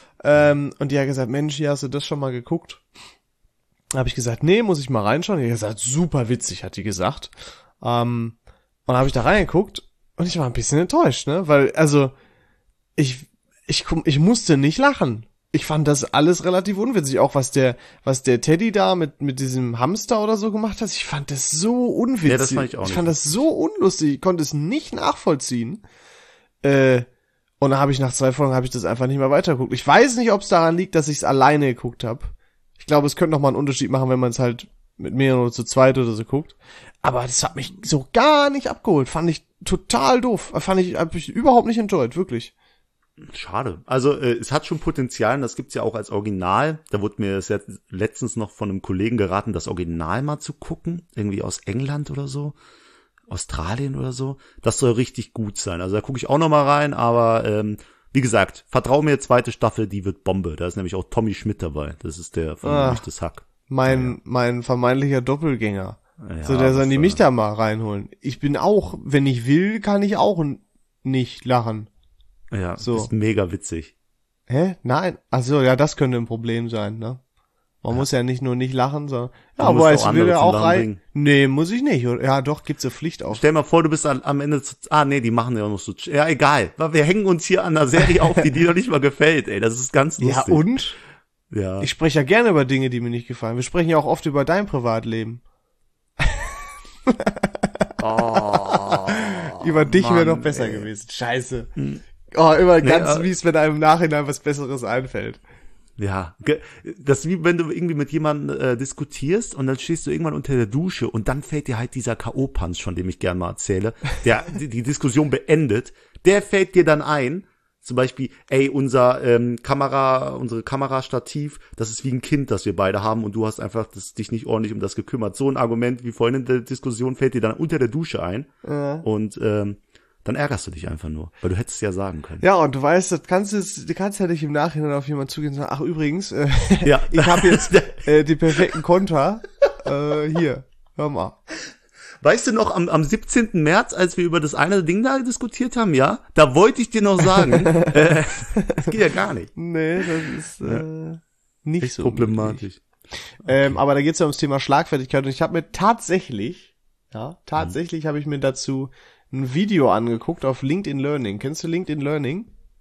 Ähm, und die hat gesagt, Mensch, hier hast du das schon mal geguckt? Habe ich gesagt, nee, muss ich mal reinschauen. Die hat gesagt, super witzig, hat die gesagt. Ähm, und habe ich da reingeguckt und ich war ein bisschen enttäuscht, ne? Weil, also, ich, ich, ich musste nicht lachen. Ich fand das alles relativ unwitzig, auch was der, was der Teddy da mit, mit diesem Hamster oder so gemacht hat. Ich fand das so unwitzig. Ja, das fand ich auch ich nicht. fand das so unlustig. Ich konnte es nicht nachvollziehen. Äh, und dann habe ich nach zwei Folgen habe ich das einfach nicht mehr weitergeguckt. Ich weiß nicht, ob es daran liegt, dass ich es alleine geguckt habe. Ich glaube, es könnte noch mal einen Unterschied machen, wenn man es halt mit mehreren oder zu zweit oder so guckt. Aber das hat mich so gar nicht abgeholt. Fand ich total doof. Fand ich, hab ich überhaupt nicht enjoyed, wirklich. Schade. Also äh, es hat schon Potenzial und das gibt's ja auch als Original. Da wurde mir das jetzt letztens noch von einem Kollegen geraten, das Original mal zu gucken. Irgendwie aus England oder so. Australien oder so. Das soll richtig gut sein. Also da gucke ich auch noch mal rein, aber ähm, wie gesagt, vertrau mir, zweite Staffel, die wird Bombe. Da ist nämlich auch Tommy Schmidt dabei. Das ist der von Ah. Echtes Hack. Mein, Ja, ja. mein vermeintlicher Doppelgänger. Ja, so, der soll das, die äh, mich da mal reinholen. Ich bin auch, wenn ich will, kann ich auch n- nicht lachen. Ja, So. ist mega witzig. Hä? Nein? Ach so, ja, das könnte ein Problem sein, ne? Man muss ja nicht nur nicht lachen, sondern, ja, Du musst aber auch es will andere er zum auch Lachen rein. bringen. Nee, muss ich nicht. oder? Ja, doch, gibt's eine Pflicht auch. Stell mal vor, du bist an, am Ende zu, ah nee, die machen ja noch so, ja egal. Wir hängen uns hier an einer Serie auf, die dir noch nicht mal gefällt, ey. Das ist ganz lustig. Ja, und? Ja. Ich spreche ja gerne über Dinge, die mir nicht gefallen. Wir sprechen ja auch oft über dein Privatleben. Oh, Über dich wäre Mann, doch besser ey. gewesen. Scheiße. Oh, immer Nee, ganz äh, mies, wenn einem im Nachhinein was Besseres einfällt. Ja, ge- das ist wie wenn du irgendwie mit jemandem äh, diskutierst und dann stehst du irgendwann unter der Dusche und dann fällt dir halt dieser K O-Punch, von dem ich gern mal erzähle, der die, die Diskussion beendet, der fällt dir dann ein, zum Beispiel, ey, unser ähm, Kamera, unsere Kamerastativ, das ist wie ein Kind, das wir beide haben und du hast einfach das, dich nicht ordentlich um das gekümmert. So ein Argument wie vorhin in der Diskussion fällt dir dann unter der Dusche ein Ja. und ähm, dann ärgerst du dich einfach nur, weil du hättest es ja sagen können. Ja, und du weißt, das kannst es, du kannst ja nicht im Nachhinein auf jemanden zugehen und sagen, ach übrigens, äh, Ja. ich habe jetzt äh, die perfekten Konter, äh, hier, hör mal. Weißt du noch, am, am siebzehnten März, als wir über das eine Ding da diskutiert haben, ja, da wollte ich dir noch sagen, äh, das geht ja gar nicht. Nee, das ist äh, nicht Echt so problematisch. möglich. Ähm, aber da geht's ja ums Thema Schlagfertigkeit und ich habe mir tatsächlich, ja, tatsächlich habe ich mir dazu ein Video angeguckt auf LinkedIn Learning. Kennst du LinkedIn Learning?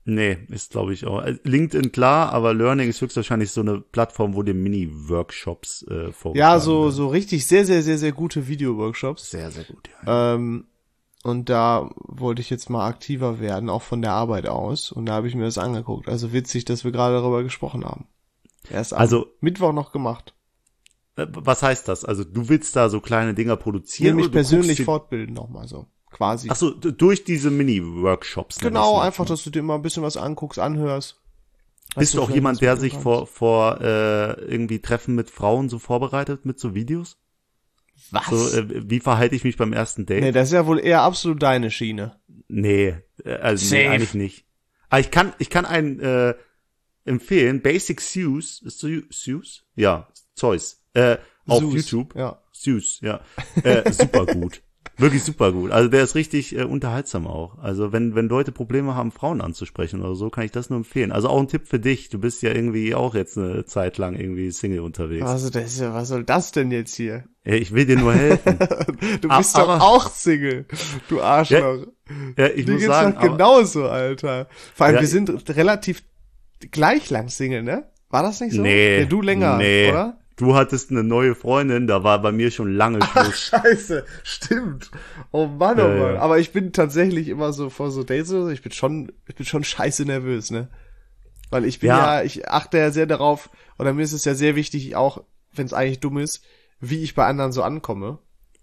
Nee, ist glaube ich auch. LinkedIn klar, aber Learning ist höchstwahrscheinlich so eine Plattform, wo dir Mini-Workshops äh, vorgeschlagen Ja, so werden. so richtig sehr, sehr, sehr, sehr gute Video-Workshops. Sehr, sehr gut, ja. Ähm, und da wollte ich jetzt mal aktiver werden, auch von der Arbeit aus. Und da habe ich mir das angeguckt. Also witzig, dass wir gerade darüber gesprochen haben. Erst am Also- Mittwoch noch gemacht. Äh, Was heißt das? Also du willst da so kleine Dinger Hier produzieren? mich oder du persönlich guckst dir- fortbilden nochmal so. Quasi. Ach so, d- durch diese Mini-Workshops. nenn Genau, ich's einfach, manchmal. dass du dir mal ein bisschen was anguckst, anhörst. Bist du auch vielleicht jemand, was der mitnehmen sich kannst. vor, vor äh, irgendwie Treffen mit Frauen so vorbereitet mit so Videos? Was? So, äh, wie verhalte ich mich beim ersten Date? Nee, das ist ja wohl eher absolut deine Schiene. Nee, äh, also nee, Safe. eigentlich nicht. Aber ich kann, ich kann einen äh, empfehlen, Basic Zeus, ist Zeus? Zeus? Ja, Zeus. Äh, auf Zeus, YouTube. Ja. Zeus, ja. Äh, super gut. Wirklich super gut. Also der ist richtig äh, unterhaltsam auch. Also wenn wenn Leute Probleme haben, Frauen anzusprechen oder so, kann ich das nur empfehlen. Also auch ein Tipp für dich. Du bist ja irgendwie auch jetzt eine Zeit lang irgendwie Single unterwegs. Also, das ist ja, was soll das denn jetzt hier? Ja, ich will dir nur helfen. Du A- bist doch aber- auch Single, du Arschloch. Ja, ich Dir muss geht's sagen, doch aber, genauso, Alter. Vor allem, Ja, wir sind relativ gleich lang Single, ne? War das nicht so? nee, Ja, du länger, nee. oder? Du hattest eine neue Freundin, da war bei mir schon lange Schluss. Scheiße, stimmt. Oh Mann, oh Ja, Mann. ja. Aber ich bin tatsächlich immer so vor so Dates oder so, ich bin schon, ich bin schon scheiße nervös, ne? Weil ich bin ja, Ja. ich achte ja sehr darauf, oder mir ist es ja sehr wichtig, auch wenn es eigentlich dumm ist, wie ich bei anderen so ankomme.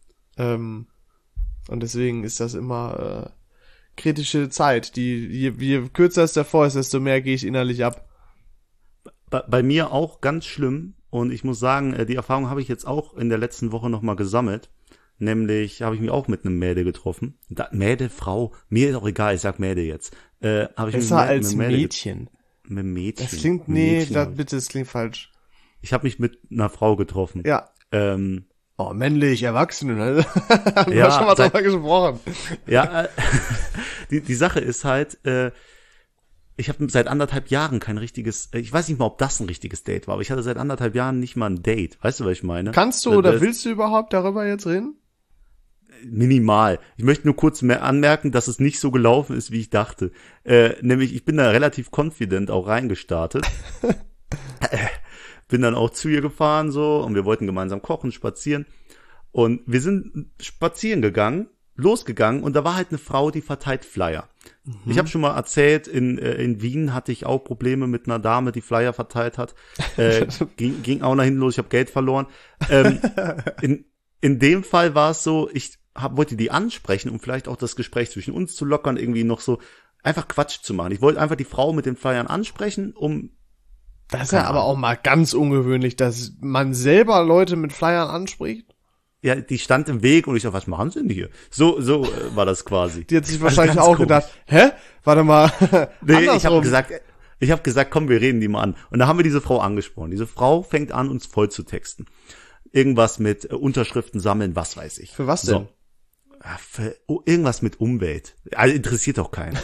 Ähm, und deswegen ist das immer äh, kritische Zeit. Die, je, je kürzer es davor ist, desto mehr gehe ich innerlich ab. Bei, bei mir auch ganz schlimm. Und ich muss sagen, äh, die Erfahrung habe ich jetzt auch in der letzten Woche nochmal gesammelt. Nämlich habe ich mich auch mit einem Mädel getroffen. Da, Mädel, Frau, mir ist auch egal, ich sag Mädel jetzt. Äh, habe ich mich Besser mit, als mit Mädel Mädchen. get- Mit Mädchen. Das klingt, Mit nee, Mädchen da, hab ich bitte, das klingt falsch. ich habe mich mit einer Frau getroffen. Ja. Ähm, Oh, männlich, Erwachsene, ne? Haben wir Ja, schon mal seit- drüber gesprochen. Ja, äh, die, die Sache ist halt, äh, ich habe seit anderthalb Jahren kein richtiges, äh, ich weiß nicht mal, ob das ein richtiges Date war, aber ich hatte seit anderthalb Jahren nicht mal ein Date. Weißt du, was ich meine? Kannst du Das- oder das- willst du überhaupt darüber jetzt reden? Minimal. Ich möchte nur kurz mehr anmerken, dass es nicht so gelaufen ist, wie ich dachte. Äh, nämlich, ich bin da relativ confident auch reingestartet. äh, bin dann auch zu ihr gefahren so und wir wollten gemeinsam kochen, spazieren. Und wir sind spazieren gegangen, losgegangen und da war halt eine Frau, die verteilt Flyer. Mhm. Ich habe schon mal erzählt, in, äh, in Wien hatte ich auch Probleme mit einer Dame, die Flyer verteilt hat. Äh, ging, ging auch nach hinten los, ich habe Geld verloren. Ähm, in, in dem Fall war es so, ich hab, wollte die ansprechen, um vielleicht auch das Gespräch zwischen uns zu lockern, irgendwie noch so einfach Quatsch zu machen. Ich wollte einfach die Frau mit den Flyern ansprechen, um Das ist ja Keine aber auch mal ganz ungewöhnlich, dass man selber Leute mit Flyern anspricht. ja, die stand im Weg und ich so, was machen sie denn hier? So, so äh, war das quasi. Die hat sich wahrscheinlich ganz auch komisch. gedacht, hä? Warte mal, Nee, ich habe andersrum. gesagt, ich habe gesagt, komm, wir reden die mal an. Und da haben wir diese Frau angesprochen. Diese Frau fängt an, uns voll zu texten. Irgendwas mit äh, Unterschriften sammeln, was weiß ich. Für was So. denn? Ja, für, oh, irgendwas mit Umwelt. Also interessiert doch keinen.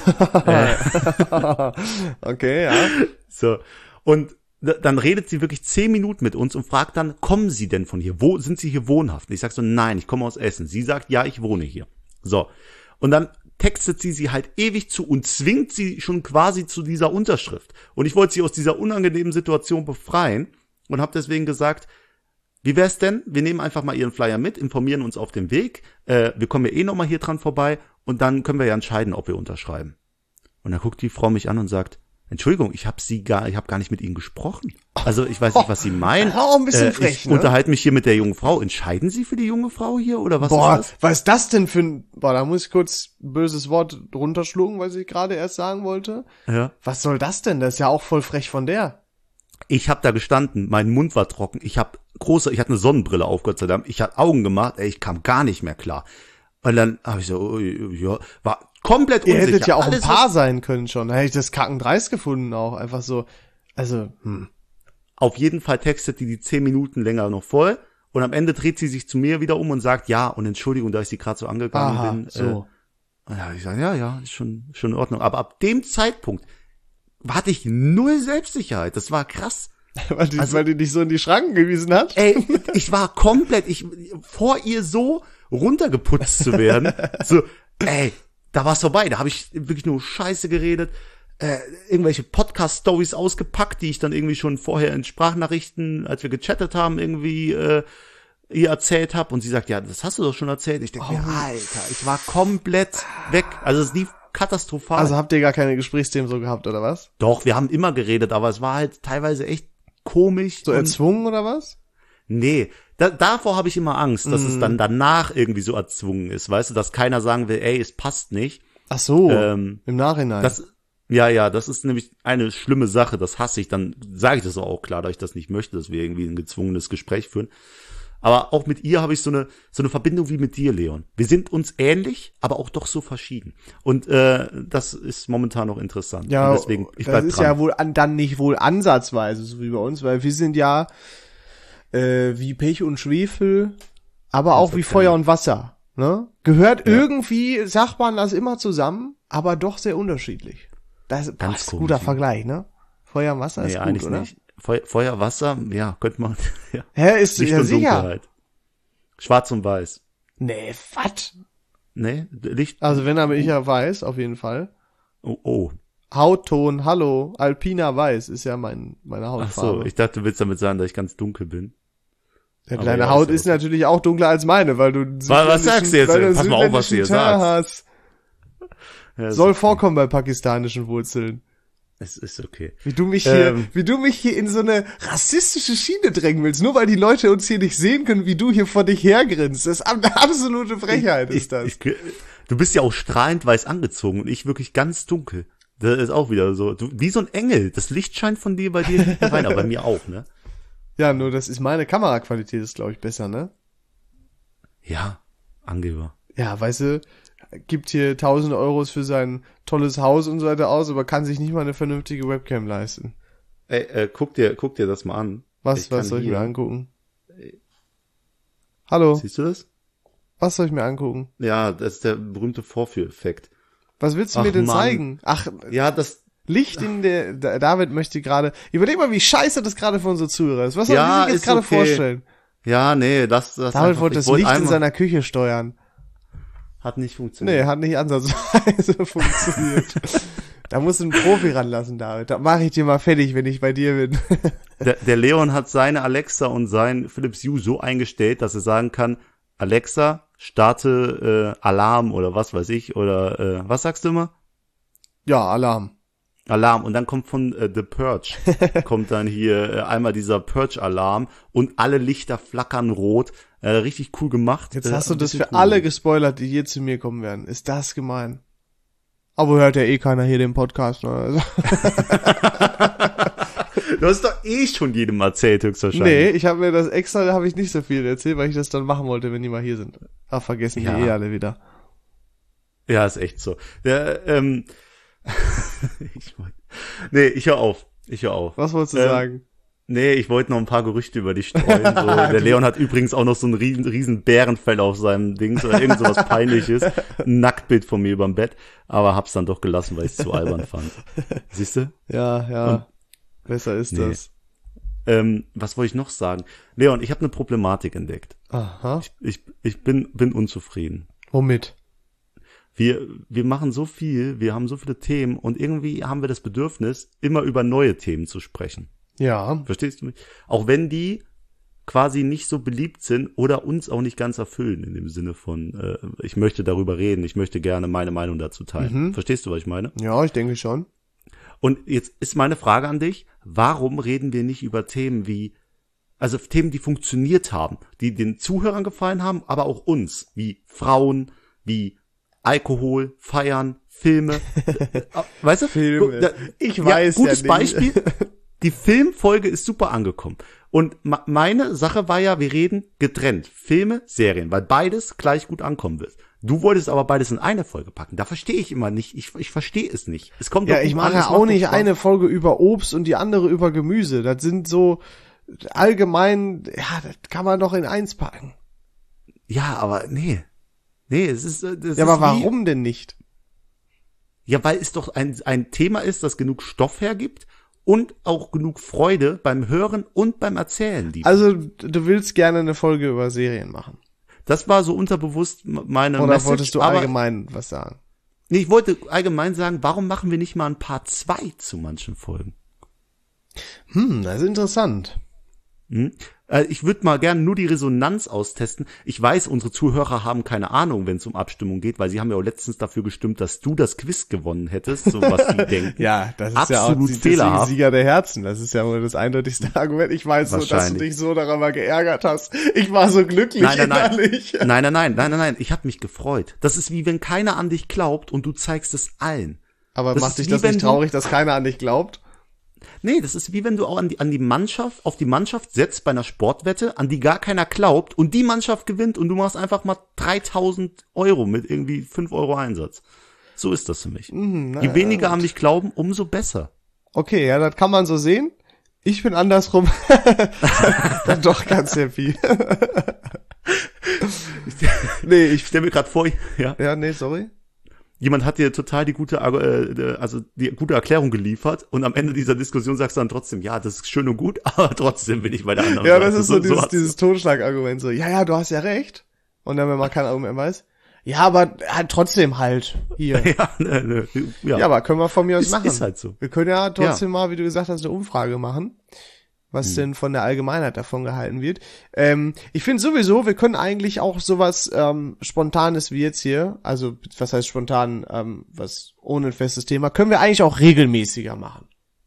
Okay, ja. So. Und d- dann redet sie wirklich zehn Minuten mit uns und fragt dann, kommen Sie denn von hier? Wo sind Sie hier wohnhaft? Und ich sag so, nein, ich komme aus Essen. Sie sagt, ja, ich wohne hier. So. Und dann textet sie sie halt ewig zu und zwingt sie schon quasi zu dieser Unterschrift. Und ich wollte sie aus dieser unangenehmen Situation befreien und habe deswegen gesagt, wie wär's denn? Wir nehmen einfach mal Ihren Flyer mit, informieren uns auf dem Weg. Äh, wir kommen ja eh nochmal hier dran vorbei und dann können wir ja entscheiden, ob wir unterschreiben. Und dann guckt die Frau mich an und sagt, Entschuldigung, ich habe sie gar, ich habe gar nicht mit Ihnen gesprochen. Also ich weiß nicht, was Sie meinen. Auch ein bisschen äh, frech, ich ne? unterhalte mich hier mit der jungen Frau. Entscheiden Sie für die junge Frau hier oder was Boah, ist das? was ist das denn für ein, boah, da muss ich kurz ein böses Wort runterschlucken, was ich gerade erst sagen wollte. Ja. Was soll das denn? Das ist ja auch voll frech von der. Ich habe da gestanden, mein Mund war trocken, ich habe große, ich hatte eine Sonnenbrille auf, Gott sei Dank, ich hatte Augen gemacht, ey, ich kam gar nicht mehr klar. Und dann habe ich so, oh, ja, war komplett Ihr unsicher. hättet ja auch ein Alles, Paar was- sein können schon. Da hätte ich das kackendreist gefunden auch. Einfach so, also, hm. Auf jeden Fall textet die die zehn Minuten länger noch voll und am Ende dreht sie sich zu mir wieder um und sagt, ja, und Entschuldigung, da ich sie gerade so angegangen Aha, bin. so. Äh, ja, ich sage, ja, ja, ist schon, schon in Ordnung. Aber ab dem Zeitpunkt hatte ich null Selbstsicherheit. Das war krass. weil, die, also- weil die dich so in die Schranken gewiesen hat. Ey, ich war komplett, ich, vor ihr so runtergeputzt zu werden. So, ey, da war's vorbei. Da habe ich wirklich nur Scheiße geredet. äh, irgendwelche Podcast-Stories ausgepackt, die ich dann irgendwie schon vorher in Sprachnachrichten, als wir gechattet haben, irgendwie äh, ihr erzählt habe. Und sie sagt, ja, das hast du doch schon erzählt. Ich denke Oh. mir, Alter, ich war komplett weg. Also es lief katastrophal. Also habt ihr gar keine Gesprächsthemen so gehabt, oder was? Doch, wir haben immer geredet, aber es war halt teilweise echt komisch. So und- erzwungen, oder was? Nee, da, davor habe ich immer Angst, dass Mhm. es dann danach irgendwie so erzwungen ist, weißt du, dass keiner sagen will, ey, es passt nicht. Ach so, Ähm, im Nachhinein. Das, ja, ja, das ist nämlich eine schlimme Sache, das hasse ich, dann sage ich das auch klar, da ich das nicht möchte, dass wir irgendwie ein gezwungenes Gespräch führen. Aber auch mit ihr habe ich so eine so eine Verbindung wie mit dir, Leon. Wir sind uns ähnlich, aber auch doch so verschieden. Und äh, das ist momentan noch interessant. Ja, und deswegen, ich das bleib ist dran. ja wohl an, dann nicht wohl ansatzweise so wie bei uns, weil wir sind ja äh, wie Pech und Schwefel, aber auch Das wie hat Feuer keine- und Wasser. Ne? Gehört Ja. irgendwie, sagt man das immer zusammen, aber doch sehr unterschiedlich. Das ist, boah, Ganz ist ein komisch, guter ja. Vergleich, ne? Feuer und Wasser Nee, ist gut, eigentlich oder? nicht. Feu Feuer, Wasser, ja, könnte man. Ja. Hä, ist Licht ja und sicher. Dunkelheit. Schwarz und Weiß. Nee, was? Nee, Licht. Also wenn, dann bin ich ja weiß, auf jeden Fall. Oh, oh. Hautton, hallo, Alpina Weiß ist ja mein, meine Ach Hautfarbe. so, ich dachte, du willst damit sagen, dass ich ganz dunkel bin. Ja, Aber deine ja, Haut ist ist ja natürlich auch dunkler als meine, weil du einen was sagst du jetzt? weil du einen Pass mal auf, was du hier südländischen Teint sagst. hast. Ja, ist Soll okay. vorkommen bei pakistanischen Wurzeln. Es ist okay. Wie du mich hier, Ähm. wie du mich hier in so eine rassistische Schiene drängen willst, nur weil die Leute uns hier nicht sehen können, wie du hier vor dich hergrinst. Das ist eine absolute Frechheit, Ich, ist das. ich, du bist ja auch strahlend weiß angezogen und ich wirklich ganz dunkel. Das ist auch wieder so. Du, wie so ein Engel. Das Licht scheint von dir bei dir rein, aber bei mir auch, ne? Ja, nur das ist meine Kameraqualität ist, glaube ich, besser, ne? Ja, Angeber. Ja, weißt du, gibt hier tausend Euros für sein tolles Haus und so weiter aus, aber kann sich nicht mal eine vernünftige Webcam leisten. Ey, äh, guck dir, guck dir das mal an. Was, Ich was kann soll ich hier- mir angucken? Hallo, Siehst du das? was soll ich mir angucken? Ja, das ist der berühmte Vorführeffekt. Was willst du Ach, mir denn Mann. zeigen? Ach, Ja, das, Licht in der, Da- David möchte gerade, überleg mal, wie scheiße das gerade für unsere Zuhörer ist. Was soll Ja, die sich jetzt ist gerade okay. vorstellen? ja, nee, das, das. David einfach- wollte ich das wollte Licht in einmal- seiner Küche steuern. Hat nicht funktioniert. Nee, hat nicht ansatzweise funktioniert. Da musst du einen Profi ranlassen, David. Da mache ich dir mal fertig, wenn ich bei dir bin. Der, der Leon hat seine Alexa und sein Philips Hue so eingestellt, dass er sagen kann, Alexa, starte äh, Alarm oder was weiß ich, oder äh, was sagst du immer? Ja, Alarm. Alarm. Und dann kommt von äh, The Purge, kommt dann hier äh, einmal dieser Purge-Alarm und alle Lichter flackern rot. Äh, richtig cool gemacht. Jetzt äh, hast du ein das bisschen für cool. alle gespoilert, die hier zu mir kommen werden. Ist das gemein? Aber hört ja eh keiner hier den Podcast. Ne? Also, Du hast doch eh schon jedem erzählt, höchstwahrscheinlich. nee, ich habe mir das extra, da habe ich nicht so viel erzählt, weil ich das dann machen wollte, wenn die mal hier sind. Ach, vergessen Ja. die eh alle wieder. Ja, ist echt so. Der, ähm, ich wollt, nee, ich hör auf. Ich hör auf. Was wolltest du Ähm, sagen? Nee, ich wollte noch ein paar Gerüchte über dich streuen. So, der Leon hat übrigens auch noch so ein riesen, riesen Bärenfell auf seinem Dings oder irgend sowas Peinliches. Ein Nacktbild von mir überm Bett. Aber hab's dann doch gelassen, weil ich es zu albern fand. Siehst du? Ja, ja. Besser ist Nee. das. Ähm, was wollte ich noch sagen? Leon, ich habe eine Problematik entdeckt. Aha. Ich, ich bin, bin unzufrieden. Womit? Wir, wir machen so viel, wir haben so viele Themen und irgendwie haben wir das Bedürfnis, immer über neue Themen zu sprechen. Ja. Verstehst du mich? Auch wenn die quasi nicht so beliebt sind oder uns auch nicht ganz erfüllen, in dem Sinne von, äh, ich möchte darüber reden, ich möchte gerne meine Meinung dazu teilen. Mhm. Verstehst du, was ich meine? Ja, ich denke schon. Und jetzt ist meine Frage an dich, warum reden wir nicht über Themen wie, also Themen, die funktioniert haben, die den Zuhörern gefallen haben, aber auch uns, wie Frauen, wie Alkohol, Feiern, Filme. Weißt du? Filme. Da- Ich weiß ja gutes nicht. Beispiel. Die Filmfolge ist super angekommen. Und ma- meine Sache war ja, wir reden getrennt. Filme, Serien, weil beides gleich gut ankommen wird. Du wolltest aber beides in eine Folge packen. Da verstehe ich immer nicht. Ich, ich verstehe es nicht. Es kommt Ja, doch ich um mache an, ja es auch macht doch nicht Spaß. eine Folge über Obst und die andere über Gemüse. Das sind so allgemein, ja, das kann man doch in eins packen. Ja, aber nee. Nee, es ist, äh, das Ja, ist aber wie, warum denn nicht? Ja, weil es doch ein, ein Thema ist, das genug Stoff hergibt und auch genug Freude beim Hören und beim Erzählen liefert. Also, du willst gerne eine Folge über Serien machen. Das war so unterbewusst m- meine Oder Message, wolltest du aber allgemein was sagen? Nee, ich wollte allgemein sagen, warum machen wir nicht mal ein Part zwei zu manchen Folgen? Hm, das ist interessant. Hm? Äh, ich würde mal gerne nur die Resonanz austesten. Ich weiß, unsere Zuhörer haben keine Ahnung, wenn es um Abstimmung geht, weil sie haben ja auch letztens dafür gestimmt, dass du das Quiz gewonnen hättest, so was sie denken. Ja, das ist Absolut ja auch fehlerhaft. Sieger der Herzen. Das ist ja wohl das eindeutigste Argument. Ich weiß so, dass du Wahrscheinlich. dich so daran mal geärgert hast. Ich war so glücklich Nein, nein, nein. innerlich. Nein, nein, nein, nein, nein, nein. Ich habe mich gefreut. Das ist wie wenn keiner an dich glaubt und du zeigst es allen. Aber Das macht ist dich wie das wenn nicht du- traurig, dass keiner an dich glaubt? Nee, das ist wie wenn du auch an die, an die Mannschaft, auf die Mannschaft setzt bei einer Sportwette, an die gar keiner glaubt und die Mannschaft gewinnt und du machst einfach mal dreitausend Euro mit irgendwie fünf Euro Einsatz. So ist das für mich. Mhm, na, Je weniger gut. an mich glauben, umso besser. Okay, ja, das kann man so sehen. Ich bin andersrum. Dann doch ganz happy. nee, ich, Ich stelle mir gerade vor, ja, ja, nee, sorry. jemand hat dir total die gute, äh, also die gute Erklärung geliefert und am Ende dieser Diskussion sagst du dann trotzdem, ja, das ist schön und gut, aber trotzdem bin ich bei der anderen Ja, Seite. das ist so, dieses, hat's- dieses Totschlagargument, so, ja, ja, du hast ja recht. Und dann, wenn man kein Argument weiß, ja, aber halt trotzdem halt hier. ja, ne, ne, ja. Ja, aber können wir von mir aus Ist- machen. ist halt so. Wir können ja trotzdem mal, wie du gesagt hast, eine Umfrage machen, was Hm. denn von der Allgemeinheit davon gehalten wird. Ähm, ich finde sowieso, wir können eigentlich auch sowas ähm, Spontanes wie jetzt hier, also was heißt spontan, ähm, was ohne ein festes Thema, können wir eigentlich auch regelmäßiger machen.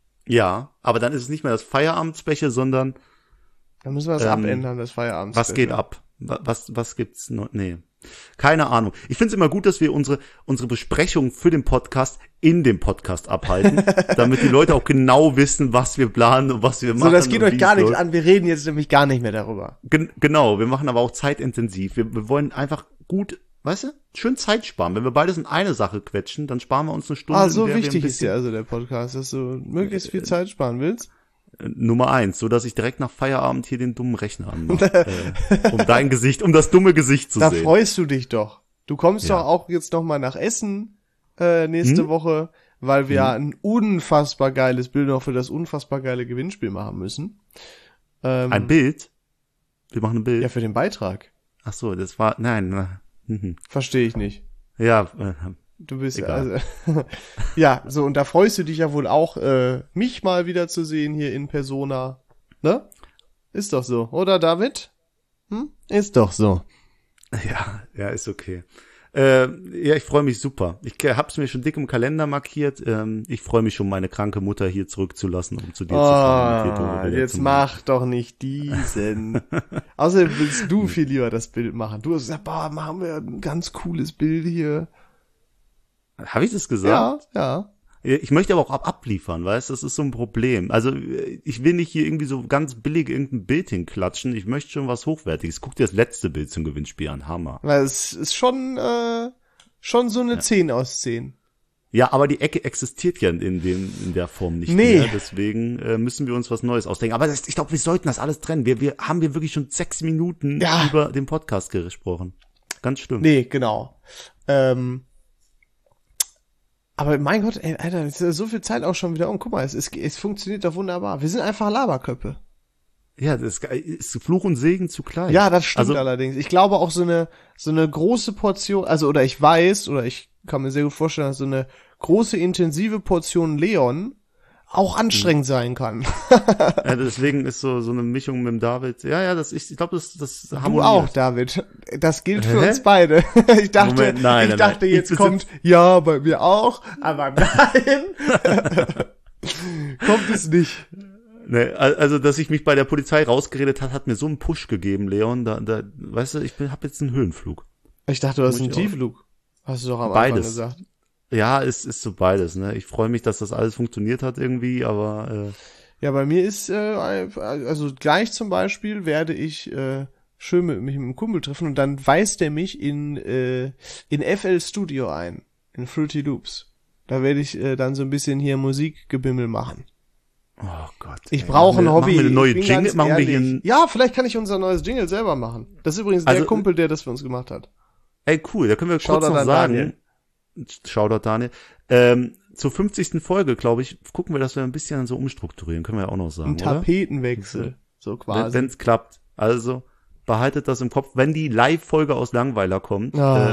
Ja, aber dann ist es nicht mehr das Feierabendspecial, sondern Dann müssen wir das Ähm, abändern, das Feierabend. was geht ab? Wa- Was, was gibt's noch? Nee. Keine Ahnung. Ich finde es immer gut, dass wir unsere, unsere Besprechung für den Podcast in dem Podcast abhalten, damit die Leute auch genau wissen, was wir planen und was wir machen. So, das geht und euch wie gar es nichts läuft. an, wir reden jetzt nämlich gar nicht mehr darüber. Gen genau, wir machen aber auch zeitintensiv. Wir, wir wollen einfach gut, weißt du, schön Zeit sparen. Wenn wir beides in eine Sache quetschen, dann sparen wir uns eine Stunde. Ah, in so der wir ein wichtig ist bisschen- ja also der Podcast, dass du möglichst viel Zeit sparen willst. Äh, Nummer eins, so dass ich direkt nach Feierabend hier den dummen Rechner anmache, äh, um dein Gesicht, um das dumme Gesicht zu Da sehen. freust du dich doch. Du kommst Ja. doch auch jetzt noch mal nach Essen äh, nächste Hm? Woche, weil wir ein unfassbar geiles Bild noch für das unfassbar geile Gewinnspiel machen müssen. Ähm, Ein Bild? Wir machen ein Bild? Ja, für den Beitrag. Ach so, das war, nein, na, mhm. Verstehe ich nicht. ja, äh, Du bist Egal. also ja, so und da freust du dich ja wohl auch, äh, mich mal wieder zu sehen hier in Persona, ne? Ist doch so, oder David? Hm? Ist doch so. ja, ja, ist okay. Äh, ja, ich freue mich super. Ich äh, hab's mir schon dick im Kalender markiert. Ähm, ich freue mich schon, meine kranke Mutter hier zurückzulassen, um zu dir zu fahren. und hier Oh, drüber jetzt zu machen. mach doch nicht diesen. Außerdem willst du viel lieber das Bild machen. Du hast gesagt, boah, machen wir ein ganz cooles Bild hier. Habe ich das gesagt? Ja, ja. Ich möchte aber auch ab abliefern, weißt du, das ist so ein Problem. Also ich will nicht hier irgendwie so ganz billig irgendein Bild hinklatschen. Ich möchte schon was Hochwertiges. Guck dir das letzte Bild zum Gewinnspiel an, Hammer. Weil es ist schon, äh, schon so eine zehn aus zehn. Ja, aber die Ecke existiert ja in dem in der Form nicht Nee. mehr. Deswegen äh, müssen wir uns was Neues ausdenken. Aber das, ich glaube, wir sollten das alles trennen. Wir, wir haben wir wirklich schon sechs Minuten Ja. über den Podcast gesprochen. Ganz schlimm. Nee, genau. Ähm, aber mein Gott, ey, Alter, es ist so viel Zeit auch schon wieder um. Guck mal, es, es, es funktioniert doch wunderbar. Wir sind einfach Laberköppe. Ja, das ist Fluch und Segen zugleich. Ja, das stimmt Also, allerdings. Ich glaube auch so eine so eine große Portion, also oder ich weiß oder ich kann mir sehr gut vorstellen, dass so eine große intensive Portion Leon auch anstrengend sein kann. ja, deswegen ist so so eine Mischung mit dem David. Ja, ja, das ich, ich glaube, das das Du harmoniert. auch, David. Das gilt für Hä? uns beide. Ich dachte, Moment, nein, ich nein, dachte nein. jetzt Ich- kommt, ja, bei mir auch, aber nein. Kommt es nicht. Nee, also, dass ich mich bei der Polizei rausgeredet hat, hat mir so einen Push gegeben, Leon. Da, da, weißt du, ich bin, hab jetzt einen Höhenflug. Ich dachte, du hast Muss einen ich auch. Tiefflug. Hast du doch am Beides. Anfang gesagt. Ja, es ist so beides, ne. Ich freue mich, dass das alles funktioniert hat irgendwie, aber äh, Ja, bei mir ist, äh, also gleich zum Beispiel werde ich äh, schön mit mich mit einem Kumpel treffen und dann weist er mich in äh, in F L Studio ein, in Fruity Loops. Da werde ich äh, dann so ein bisschen hier Musikgebimmel machen. oh Gott. Ich ey. brauche ein Machen wir- Hobby. Machen wir eine neue Ich bin Jingle? ganz Machen wir hier ehrlich. ein, Ja, vielleicht kann ich unser neues Jingle selber machen. Das ist übrigens der Also, Kumpel, der das für uns gemacht hat. ey, cool, da können wir kurz Shoutout noch an sagen. Daniel. Shoutout Daniel. Ähm, zur fünfzigsten Folge, glaube ich, gucken wir, dass wir ein bisschen so umstrukturieren. Können wir ja auch noch sagen, Ein oder? Tapetenwechsel, so Wenn quasi. es klappt. Also behaltet das im Kopf. Wenn die Live-Folge aus Langweiler kommt, Ah. ähm,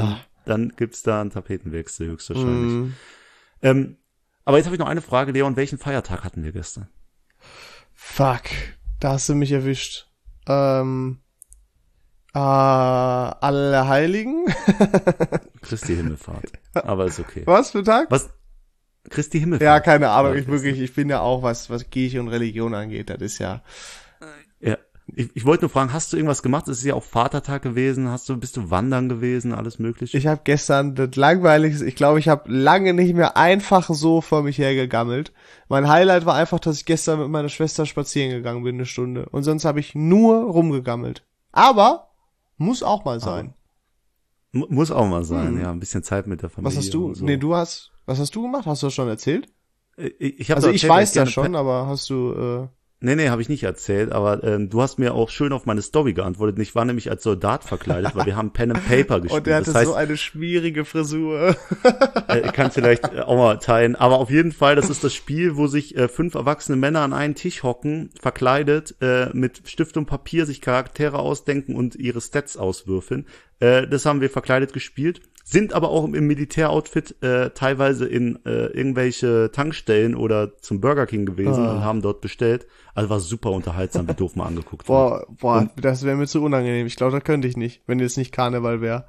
dann gibt's da einen Tapetenwechsel höchstwahrscheinlich. Mm. Ähm, aber jetzt habe ich noch eine Frage, Leon. Welchen Feiertag hatten wir gestern? Fuck, da hast du mich erwischt. Ähm, äh, alle Heiligen? Christi Himmelfahrt. Aber ist okay. Was für Tag? Was? Christi Himmelfahrt. Ja, keine Ahnung. Ja, Ich wirklich, ich bin ja auch, was was Kirche und Religion angeht, das ist ja. Ja. Ich, ich wollte nur fragen, hast du irgendwas gemacht? Es ist ja auch Vatertag gewesen. Hast du, bist du wandern gewesen? Alles mögliche? Ich habe gestern das Langweiligste, ich glaube, ich habe lange nicht mehr einfach so vor mich hergegammelt. Mein Highlight war einfach, dass ich gestern mit meiner Schwester spazieren gegangen bin, eine Stunde. Und sonst habe ich nur rumgegammelt. Aber muss auch mal sein. M- muss auch mal sein, Hm. ja. Ein bisschen Zeit mit der Familie. Was hast du? und So. Nee, du hast, was hast du gemacht? Hast du das schon erzählt? Ich, ich hab Also doch ich erzählt, weiß dass das gerne schon, aber hast du, äh, Nee, nee, habe ich nicht erzählt, aber ähm, du hast mir auch schön auf meine Story geantwortet. Ich war nämlich als Soldat verkleidet, weil wir haben Pen and Paper gespielt. und der hatte das heißt, so eine schwierige Frisur. äh, ich kann es vielleicht äh, auch mal teilen, aber auf jeden Fall, das ist das Spiel, wo sich äh, fünf erwachsene Männer an einen Tisch hocken, verkleidet, äh, mit Stift und Papier sich Charaktere ausdenken und ihre Stats auswürfeln. Äh, das haben wir verkleidet gespielt. Sind aber auch im Militäroutfit äh, teilweise in äh, irgendwelche Tankstellen oder zum Burger King gewesen Ah. und haben dort bestellt. Also war super unterhaltsam, wie doof mal angeguckt wird. Boah, boah, das wäre mir zu unangenehm. Ich glaube, das könnte ich nicht, wenn jetzt nicht Karneval wäre.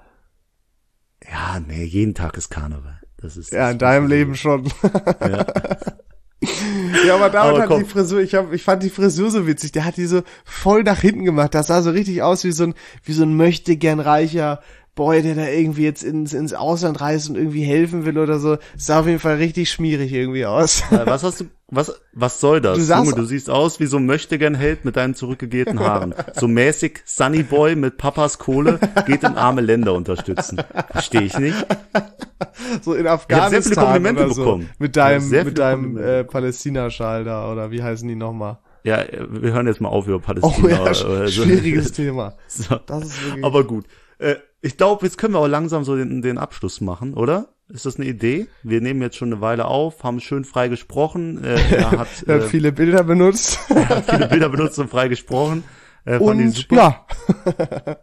Ja, nee, jeden Tag ist Karneval. Das ist Ja, das in deinem ist- Leben schon. Ja. Ja, aber David Aber hat komm. die Frisur, ich hab, ich fand die Frisur so witzig. Der hat die so voll nach hinten gemacht. Das sah so richtig aus wie so ein, wie so ein möchte gern reicher Boy, der da irgendwie jetzt ins, ins Ausland reist und irgendwie helfen will oder so. Das sah auf jeden Fall richtig schmierig irgendwie aus. Äh, Was hast du, was, was soll das? Du sahst- Junge, du siehst aus wie so ein Möchtegern-Held mit deinen zurückgegelten Haaren. So mäßig Sunny Boy mit Papas Kohle geht in arme Länder unterstützen. Verstehe ich nicht. So in Ich hab Afghanistan sehr viele Komplimente oder so. bekommen. Mit Ich hab deinem, sehr mit viele deinem Komplimente. äh, Palästina-Schal da, oder wie heißen die nochmal? Ja, äh, wir hören jetzt mal auf über Oh Palästina. ja, äh, sch- so. schwieriges Thema. So. Das ist wirklich... Aber gut. Äh, ich glaube, jetzt können wir auch langsam so den, den Abschluss machen, oder? Ist das eine Idee? Wir nehmen jetzt schon eine Weile auf, haben schön frei gesprochen. Äh, er hat, Er äh, hat viele Bilder benutzt. hat viele Bilder benutzt und frei gesprochen. Äh, fand ich Und super. ja.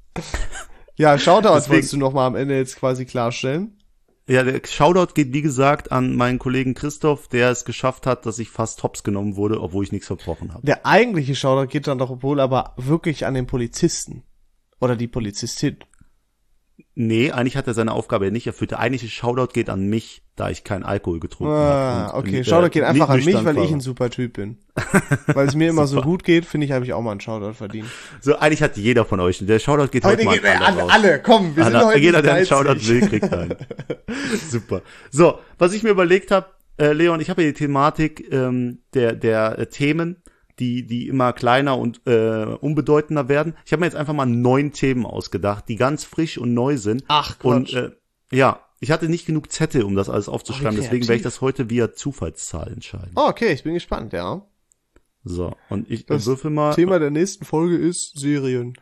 Ja, Shoutout Deswegen- wolltest du noch mal am Ende jetzt quasi klarstellen. Ja, der Shoutout geht, wie gesagt, an meinen Kollegen Christoph, der es geschafft hat, dass ich fast hops genommen wurde, obwohl ich nichts verbrochen habe. Der eigentliche Shoutout geht dann doch wohl aber wirklich an den Polizisten. Oder die Polizistin. Nee, eigentlich hat er seine Aufgabe ja nicht erfüllt. Der eigentliche Shoutout geht an mich, da ich keinen Alkohol getrunken Ah, habe. okay. Shoutout geht einfach an mich, weil ich ein ein super Typ bin. Weil es mir immer so Super. gut geht, finde ich, habe ich auch mal einen Shoutout verdient. So, eigentlich hat jeder von euch. Der Shoutout geht Heute heute mal geht er an raus. alle, komm, wir sind Alle, heute jeder, nicht der einen geizig. Shoutout will, kriegt einen. Super. So, was ich mir überlegt habe, äh, Leon, ich habe ja die Thematik ähm, der der äh, Themen, die die immer kleiner und äh, unbedeutender werden. Ich habe mir jetzt einfach mal neun Themen ausgedacht, die ganz frisch und neu sind. Ach, Und Quatsch. äh, ja, ich hatte nicht genug Zettel, um das alles aufzuschreiben, Oh, wie deswegen werde ich kreativ. das heute via Zufallszahl entscheiden. Oh, okay, ich bin gespannt, ja. So, und ich Das würfel mal. Thema der nächsten Folge ist Serien.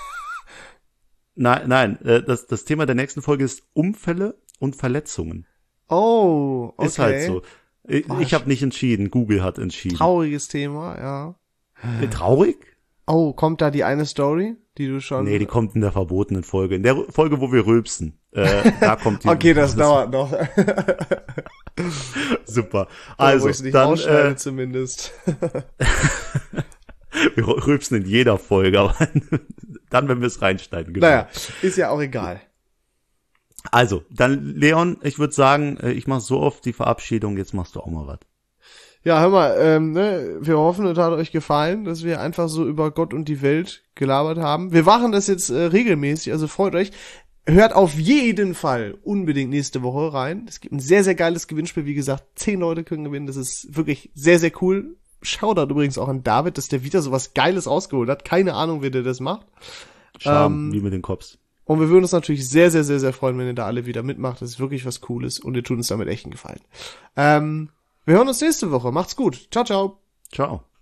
Nein, nein, äh, das das Thema der nächsten Folge ist Unfälle und Verletzungen. Oh, okay. Ist halt so. Ich, Oh, ich habe nicht entschieden, Google hat entschieden. Trauriges Thema, ja. Äh, Traurig? Oh, kommt da die eine Story, die du schon... Nee, die kommt in der verbotenen Folge. In der Folge, wo wir rülpsen. Äh, da kommt die. Okay, das dauert noch. Super. Also, wo Also, ich nicht dann, rausschneide äh, zumindest. wir rülpsen in jeder Folge, aber dann, wenn wir es reinschneiden. Genau. Naja, ist ja auch egal. Also, dann, Leon, ich würde sagen, äh, ich mach so oft die Verabschiedung, jetzt machst du auch mal was. Ja, hör mal, ähm, ne, wir hoffen, es hat euch gefallen, dass wir einfach so über Gott und die Welt gelabert haben. Wir machen das jetzt äh, regelmäßig, also freut euch. Hört auf jeden Fall unbedingt nächste Woche rein. Es gibt ein sehr, sehr geiles Gewinnspiel. Wie gesagt, zehn Leute können gewinnen. Das ist wirklich sehr, sehr cool. Shoutout übrigens auch an David, dass der wieder so was Geiles rausgeholt hat. Keine Ahnung, wie der das macht. Scham, Ähm, wie mit den Cops. Und wir würden uns natürlich sehr, sehr, sehr, sehr freuen, wenn ihr da alle wieder mitmacht. Das ist wirklich was Cooles und ihr tut uns damit echt einen Gefallen. Ähm, wir hören uns nächste Woche. Macht's gut. Ciao, ciao. Ciao.